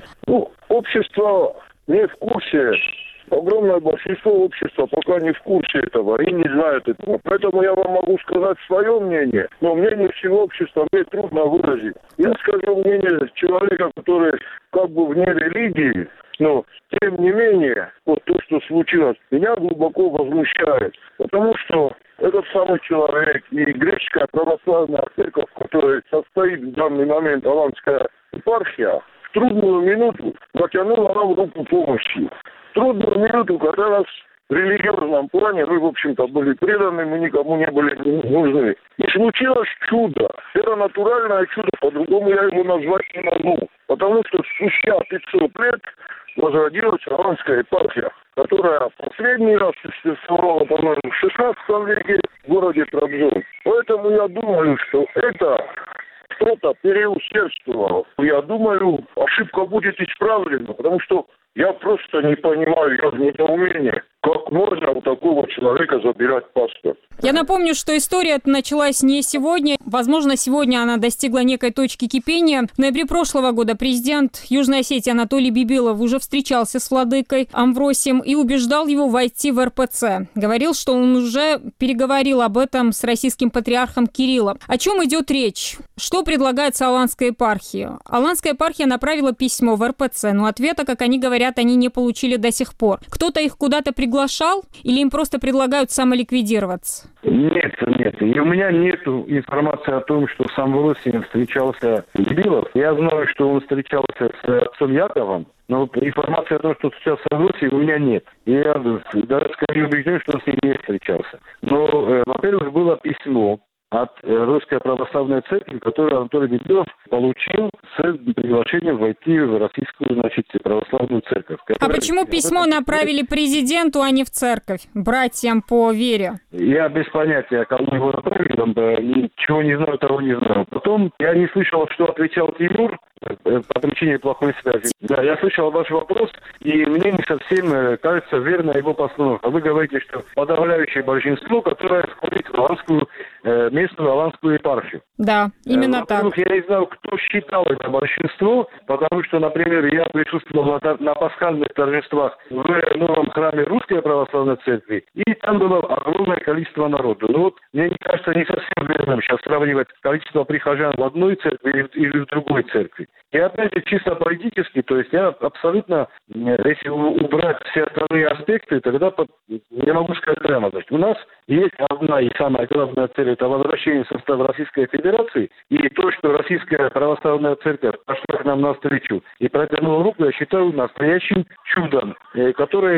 Общество не в курсе. Огромное большинство общества пока не в курсе этого и не знает этого. Поэтому я вам могу сказать свое мнение, но мнение всего общества мне трудно выразить. Я скажу мнение человека, который как бы вне религии, но тем не менее, вот то, что случилось, меня глубоко возмущает. Потому что этот самый человек и греческая православная церковь, в которой состоит в данный момент Аланская епархия, в трудную минуту протянула нам руку помощи. Трудную минуту, когда нас в религиозном плане, мы, в общем-то, были преданы, мы никому не были нужны. И случилось чудо. Это натуральное чудо, по-другому я его назвать не могу. Потому что спустя 500 лет возродилась Аланская епархия, которая последний раз существовала, по-моему, в 16 веке в городе Трабзон. Поэтому я думаю, что это кто-то переусердствовал. Я думаю, ошибка будет исправлена, потому что я просто не понимаю, я в недоумении, как можно у такого человека забирать паспорт. Я напомню, что история эта началась не сегодня. Возможно, сегодня она достигла некой точки кипения. В ноябре прошлого года президент Южной Осетии Анатолий Бибилов уже встречался с владыкой Амвросием и убеждал его войти в РПЦ. Говорил, что он уже переговорил об этом с российским патриархом Кириллом. О чем идет речь? Что предлагается Аланской епархии? Аланская епархия направила письмо в РПЦ, но ответа, как они говорят, они не получили до сих пор. Кто-то их куда-то приглашал или им просто предлагают самоликвидироваться? Нет. И у меня нет информации о том, что с Амвросием встречался Бибилов. Я знаю, что он встречался с отцом Яковом, но информации о том, что встречался с Амвросием, у меня нет. И я даже скорее убежден, что он с ним не встречался. Но, во-первых, было письмо от Русской Православной Церкви, которую Анатолий Бибилов получил с приглашением войти в Российскую, Православную Церковь. А почему письмо направили президенту, а не в церковь, братьям по вере? Я без понятия, кому его направили, ничего не знаю, того не знаю. Потом я не слышал, что отвечал Тимур по причине плохой связи. Да, я слышал ваш вопрос, и мне не совсем кажется верна его постановка. Вы говорите, что подавляющее большинство, которое входит в Аланскую, местную Аланскую епархию. Да, именно так. Я не знаю, кто считал это большинство, потому что, например, я присутствовал на пасхальных торжествах в новом храме Русской Православной Церкви, и там было огромное количество народу. Но вот мне не кажется не совсем верным сейчас сравнивать количество прихожан в одной церкви или в другой церкви. И опять же, чисто политически, то есть я абсолютно, если убрать все остальные аспекты, тогда я могу сказать прямо, значит, у нас есть одна и самая главная цель, это возвращение в состав Российской Федерации, и то, что Российская Православная Церковь пошла к нам навстречу и протянула руку, я считаю настоящим чудом, которое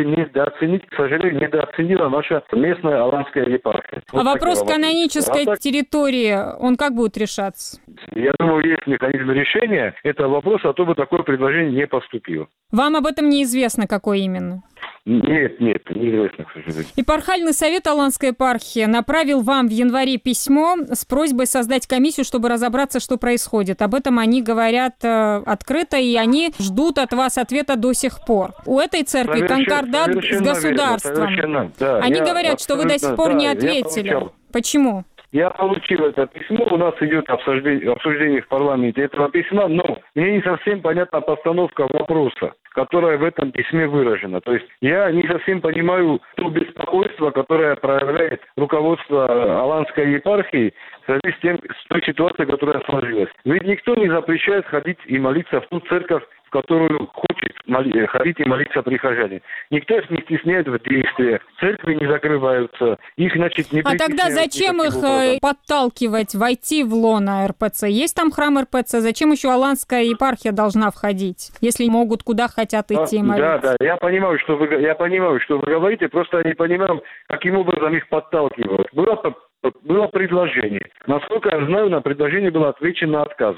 к сожалению, недооценила наша местная Аланская епархия. А вопрос канонической территории, он как будет решаться? Я думаю, есть механизм решения. Это вопрос, а то бы такое предложение не поступило. Вам об этом неизвестно, какой именно? Нет, неизвестно, к сожалению. Епархиальный совет Аланской епархии направил вам в январе письмо с просьбой создать комиссию, чтобы разобраться, что происходит. Об этом они говорят открыто, и они ждут от вас ответа до сих пор. У этой церкви конкордат с государством. Верно, да, они говорят, что вы до сих пор не ответили. Почему? Я получил это письмо, у нас идет обсуждение в парламенте этого письма, но мне не совсем понятна постановка вопроса, которая в этом письме выражена. То есть я не совсем понимаю то беспокойство, которое проявляет руководство Аланской епархии в связи с той ситуацией, которая сложилась. Ведь никто не запрещает ходить и молиться в ту церковь, в которую хочет ходить и молиться прихожане. Никто их не стесняет в действиях. Церкви не закрываются. Их, не А тогда зачем их подталкивать, войти в лоно РПЦ? Есть там храм РПЦ? Зачем еще Аланская епархия должна входить, если могут куда хотят идти и молиться? Да, я понимаю, что вы говорите, просто я не понимаю, каким образом их подталкивают. Было предложение. Насколько я знаю, на предложение было отвечено отказом.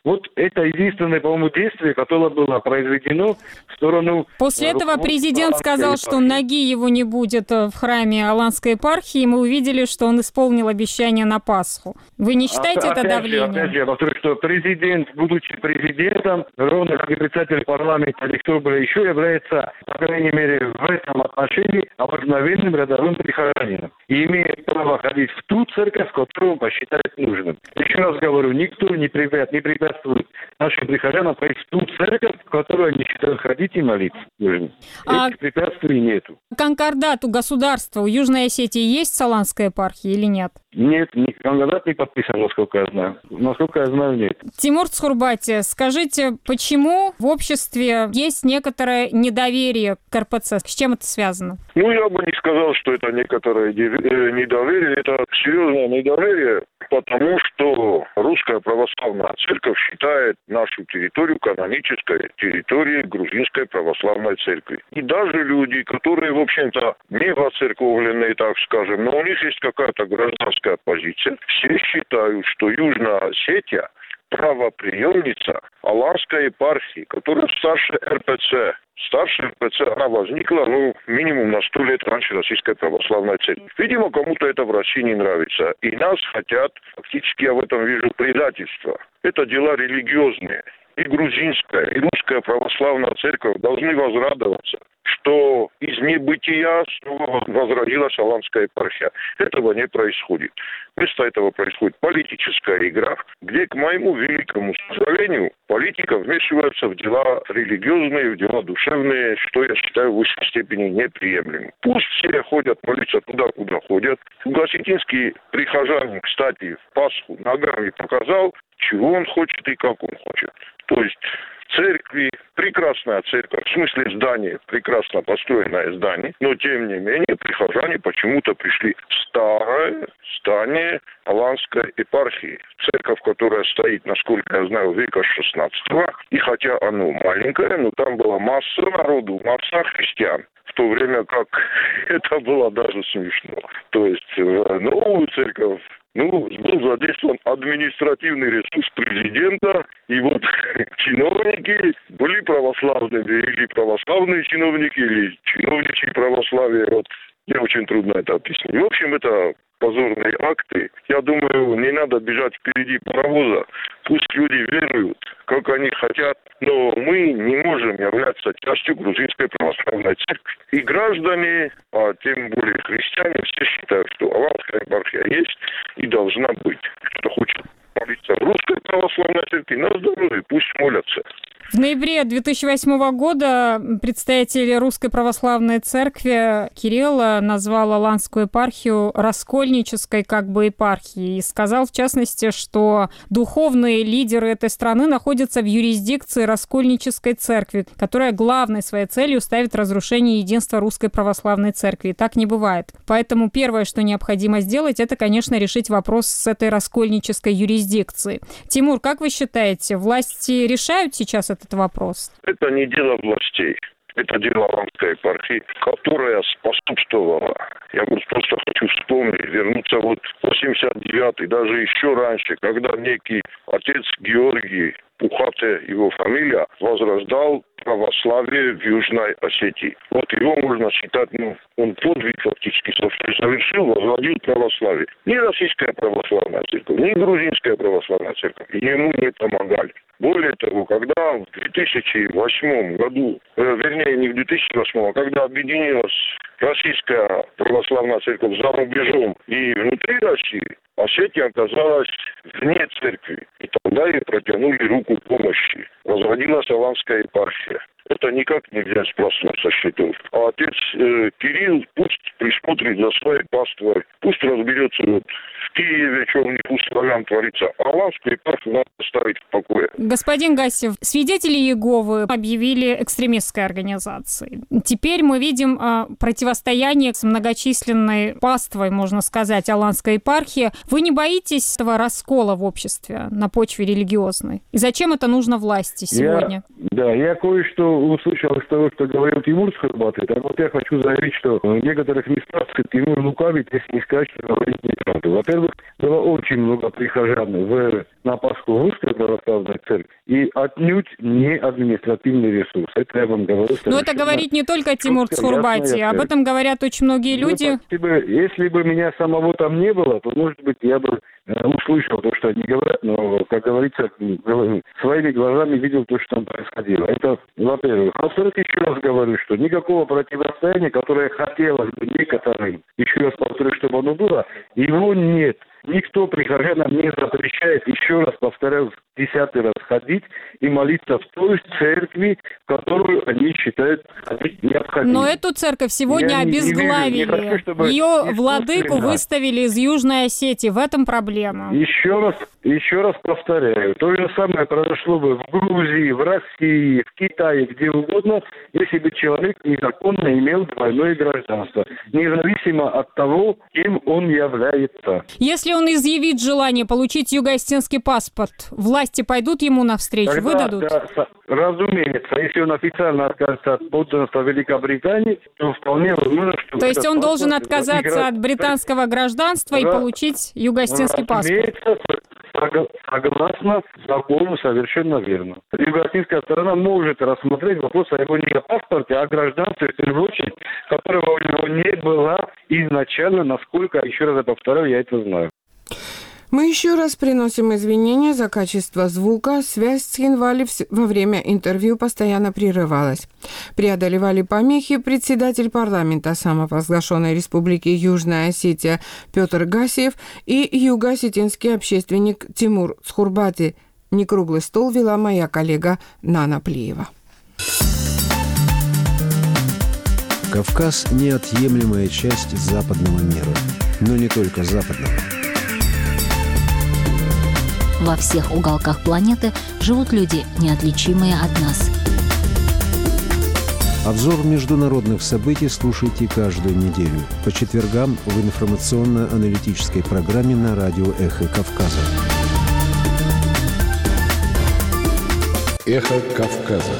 Вот это единственное, по-моему, действие, которое было произведено в сторону... После этого президент сказал, что ноги его не будет в храме Аланской епархии, и мы увидели, что он исполнил обещание на Пасху. Вы не считаете это давлением? Опять же, я повторю, что президент, будучи президентом, ровно как и председатель парламента или кто бы еще, является, по крайней мере, в этом отношении обыкновенным рядовым прихожанином. И имеет право ходить в ту церковь, которую он посчитает нужным. Еще раз говорю, никто не препятствует нашим прихожанам ходить в ту церковь, в которую они считают ходить и молиться нужным. Этих препятствий нету. Конкордат у государства, у Южной Осетии есть с Аланской епархией или нет? Нет, конкордат не подписан, насколько я знаю. Насколько я знаю, нет. Тимур Цхурбати, скажите, почему в обществе есть некоторое недоверие к РПЦ? С чем это связано? Я бы не сказал, что это некоторое недоверие. Это серьезное недоверие, потому что Русская Православная Церковь считает нашу территорию канонической территорией Грузинской Православной Церкви. И даже люди, которые, в общем-то, не воцерковленные, так скажем, но у них есть какая-то гражданская позиция, все считают, что Южная Осетия правоприемница Аланской епархии, которая старше РПЦ. Старшая РПЦ, она возникла, минимум на 100 лет раньше Российской Православной Церкви. Видимо, кому-то это в России не нравится. И нас хотят, фактически я в этом вижу предательство. Это дела религиозные. И грузинская, и Русская Православная Церковь должны возрадоваться, что из небытия снова возродилась Аланская епархия. Этого не происходит. Вместо этого происходит политическая игра, где, к моему великому сожалению, политика вмешивается в дела религиозные, в дела душевные, что я считаю в высшей степени неприемлемым. Пусть все ходят молиться туда, куда ходят. Осетинский прихожанин, кстати, в Пасху ногами показал, чего он хочет и как он хочет. То есть церкви, прекрасная церковь, в смысле здание, прекрасно построенное здание, но тем не менее прихожане почему-то пришли в старое здание Аланской епархии. Церковь, которая стоит, насколько я знаю, века XVI, и хотя оно маленькое, но там была масса народу, масса христиан. В то время как это было даже смешно. То есть новую церковь был задействован административный ресурс президента, и вот чиновники были православными, или православные чиновники, или чиновничьи православие. Вот мне очень трудно это объяснить. В общем, это позорные акты. Я думаю, не надо бежать впереди паровоза. Пусть люди веруют, как они хотят, но мы не можем являться частью Грузинской Православной Церкви. И граждане, а тем более христиане, все считают, что Аланская епархия есть и должна быть. Кто хочет молиться в Русской Православной Церкви, на здоровье, пусть молятся. В ноябре 2008 года представитель Русской Православной Церкви Кирилл назвал Аланскую епархию раскольнической епархией и сказал, в частности, что духовные лидеры этой страны находятся в юрисдикции раскольнической церкви, которая главной своей целью ставит разрушение единства Русской Православной Церкви. И так не бывает. Поэтому первое, что необходимо сделать, это, конечно, решить вопрос с этой раскольнической юрисдикцией. Тимур, как вы считаете, власти решают сейчас этот вопрос? Это не дело властей. Это дело Аланской епархии, которая способствовала. Я просто хочу вспомнить, вернуться в 89-й, даже еще раньше, когда некий отец Георгий Пухате, его фамилия, возрождал православие в Южной Осетии. Вот его можно считать, он подвиг фактически совершил, возродил православие. Ни Российская Православная Церковь, ни Грузинская Православная Церковь ему не помогали. Более того, когда в 2008 году, не в 2008, а когда объединилась Российская Православная Церковь за рубежом и внутри России, Осетия оказалась вне церкви. И тогда ей протянули руку помощи. Возродилась Аланская епархия. Это никак нельзя сбрасывать со счетов. А отец Кирилл пусть присмотрит за своей паствой, пусть разберется в Киеве, что у них у славян творится. А Аланскую епархию надо оставить в покое. Господин Гасев, свидетели Иеговы объявили экстремистской организацией. Теперь мы видим противостояние с многочисленной паствой, можно сказать, Аланской епархии. Вы не боитесь этого раскола в обществе на почве религиозной? И зачем это нужно власти сегодня? Я кое-что услышал из того, что говорил Тимур Скорбатый, так вот я хочу заявить, что в некоторых местах Тимур лукавит, если не сказать, что говорит неправду. Во-первых, было очень много прихожан на Пасху в Русской Православной Церкви и отнюдь не административный ресурс. Это я вам говорю. Но это говорит не только Тимур Цхурбати, об этом говорят очень многие люди. Если бы меня самого там не было, то, может быть, я бы услышал то, что они говорят, но, как говорится, своими глазами видел то, что там происходило. Это, во-первых. Во-вторых, еще раз говорю, что никакого противостояния, которое хотелось бы некоторым, еще раз повторю, чтобы оно было, его нет. Никто прихожанам не запрещает, еще раз повторяю, 10-й раз ходить и молиться в той церкви, которую они считают необходимой. Но эту церковь сегодня обезглавили. Ее владыку выставили из Южной Осетии. В этом проблема. Еще раз повторяю. То же самое произошло бы в Грузии, в России, в Китае, где угодно, если бы человек незаконно имел двойное гражданство, независимо от того, кем он является. Если он изъявит желание получить юго-осетинский паспорт, власти пойдут ему навстречу, выдадут? Да, разумеется. Если он официально откажется от подданства Великобритании, то вполне возможно, что... То есть он должен отказаться от британского гражданства и получить юго-осетинский паспорт? Согласно закону, совершенно верно. Юго-осетинская сторона может рассмотреть вопрос о его не паспорте, а гражданстве, в первую очередь, которого у него не было изначально, насколько, еще раз я повторяю, я это знаю. Мы еще раз приносим извинения за качество звука. Связь с Хинвали во время интервью постоянно прерывалась. Преодолевали помехи председатель парламента самопровозглашенной республики Южная Осетия Петр Гасиев и юго-осетинский общественник Тимур Цхурбати. Некруглый стол вела моя коллега Нана Плиева. Кавказ – неотъемлемая часть западного мира. Но не только западного. Во всех уголках планеты живут люди, неотличимые от нас. Обзор международных событий слушайте каждую неделю по четвергам в информационно-аналитической программе на радио «Эхо Кавказа». «Эхо Кавказа».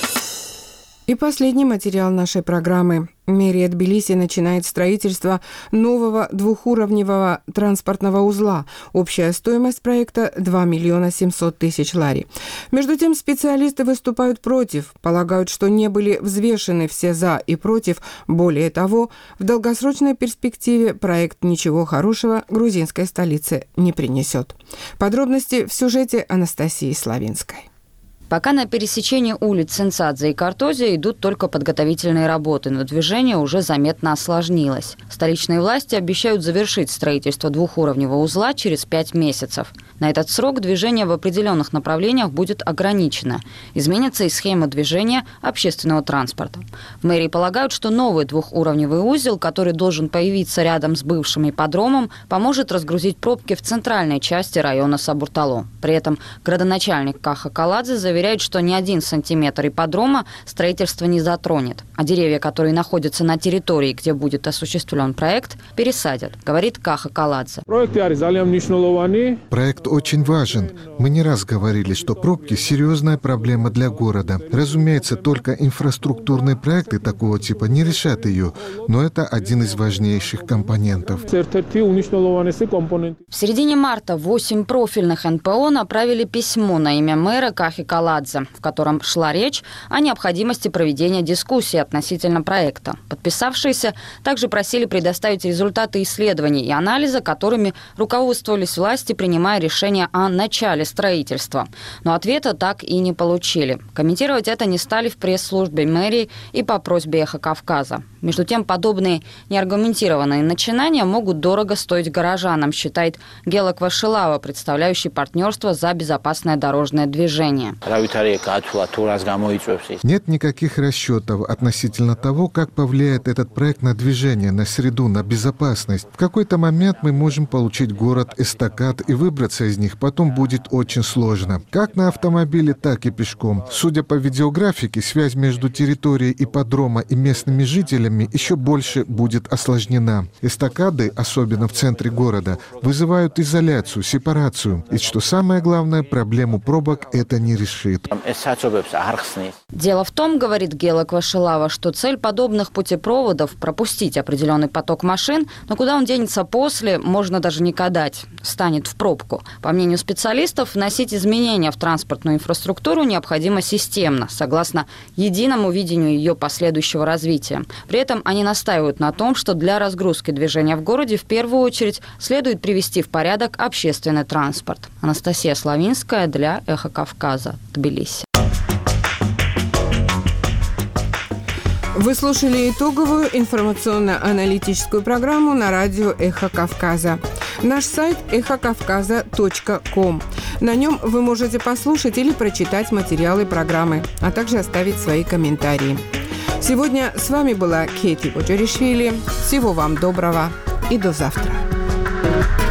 И последний материал нашей программы. Мэрия Тбилиси начинает строительство нового двухуровневого транспортного узла. Общая стоимость проекта – 2 700 000 лари. Между тем, специалисты выступают против, полагают, что не были взвешены все «за» и «против». Более того, в долгосрочной перспективе проект ничего хорошего грузинской столице не принесет. Подробности в сюжете Анастасии Славинской. Пока на пересечении улиц Сенцадзе и Картозия идут только подготовительные работы, но движение уже заметно осложнилось. Столичные власти обещают завершить строительство двухуровневого узла через 5 месяцев. На этот срок движение в определенных направлениях будет ограничено. Изменится и схема движения общественного транспорта. В мэрии полагают, что новый двухуровневый узел, который должен появиться рядом с бывшим ипподромом, поможет разгрузить пробки в центральной части района Сабуртало. При этом градоначальник Каха Каладзе заверяет, что ни 1 сантиметр ипподрома строительство не затронет, а деревья, которые находятся на территории, где будет осуществлен проект, пересадят, говорит Каха Каладзе. Проект очень важен. Мы не раз говорили, что пробки – серьезная проблема для города. Разумеется, только инфраструктурные проекты такого типа не решат ее, но это один из важнейших компонентов. В середине марта 8 профильных НПО направили письмо на имя мэра Кахи Каладзе, в котором шла речь о необходимости проведения дискуссии относительно проекта. Подписавшиеся также просили предоставить результаты исследований и анализа, которыми руководствовались власти, принимая решение о начале строительства. Но ответа так и не получили. Комментировать это не стали в пресс-службе мэрии и по просьбе «Эхо Кавказа». Между тем, подобные неаргументированные начинания могут дорого стоить горожанам, считает Гела Квашилава, представляющий партнерство за безопасное дорожное движение. Нет никаких расчетов относительно того, как повлияет этот проект на движение, на среду, на безопасность. В какой-то момент мы можем получить город-эстакад и выбраться из них потом будет очень сложно. Как на автомобиле, так и пешком. Судя по видеографике, связь между территорией ипподрома и местными жителями пробками еще больше будет осложнена. Эстакады, особенно в центре города, вызывают изоляцию, сепарацию. И что самое главное, проблему пробок это не решит. Дело в том, говорит Гела Квашилава, что цель подобных путепроводов – пропустить определенный поток машин, но куда он денется после, можно даже не гадать, станет в пробку. По мнению специалистов, вносить изменения в транспортную инфраструктуру необходимо системно, согласно единому видению ее последующего развития. При этом они настаивают на том, что для разгрузки движения в городе в первую очередь следует привести в порядок общественный транспорт. Анастасия Славинская для «Эхо Кавказа», Тбилиси. Вы слушали итоговую информационно-аналитическую программу на радио «Эхо Кавказа». Наш сайт эхокавказа.ком. На нем вы можете послушать или прочитать материалы программы, а также оставить свои комментарии. Сегодня с вами была Кейти Боджаришвили. Всего вам доброго и до завтра.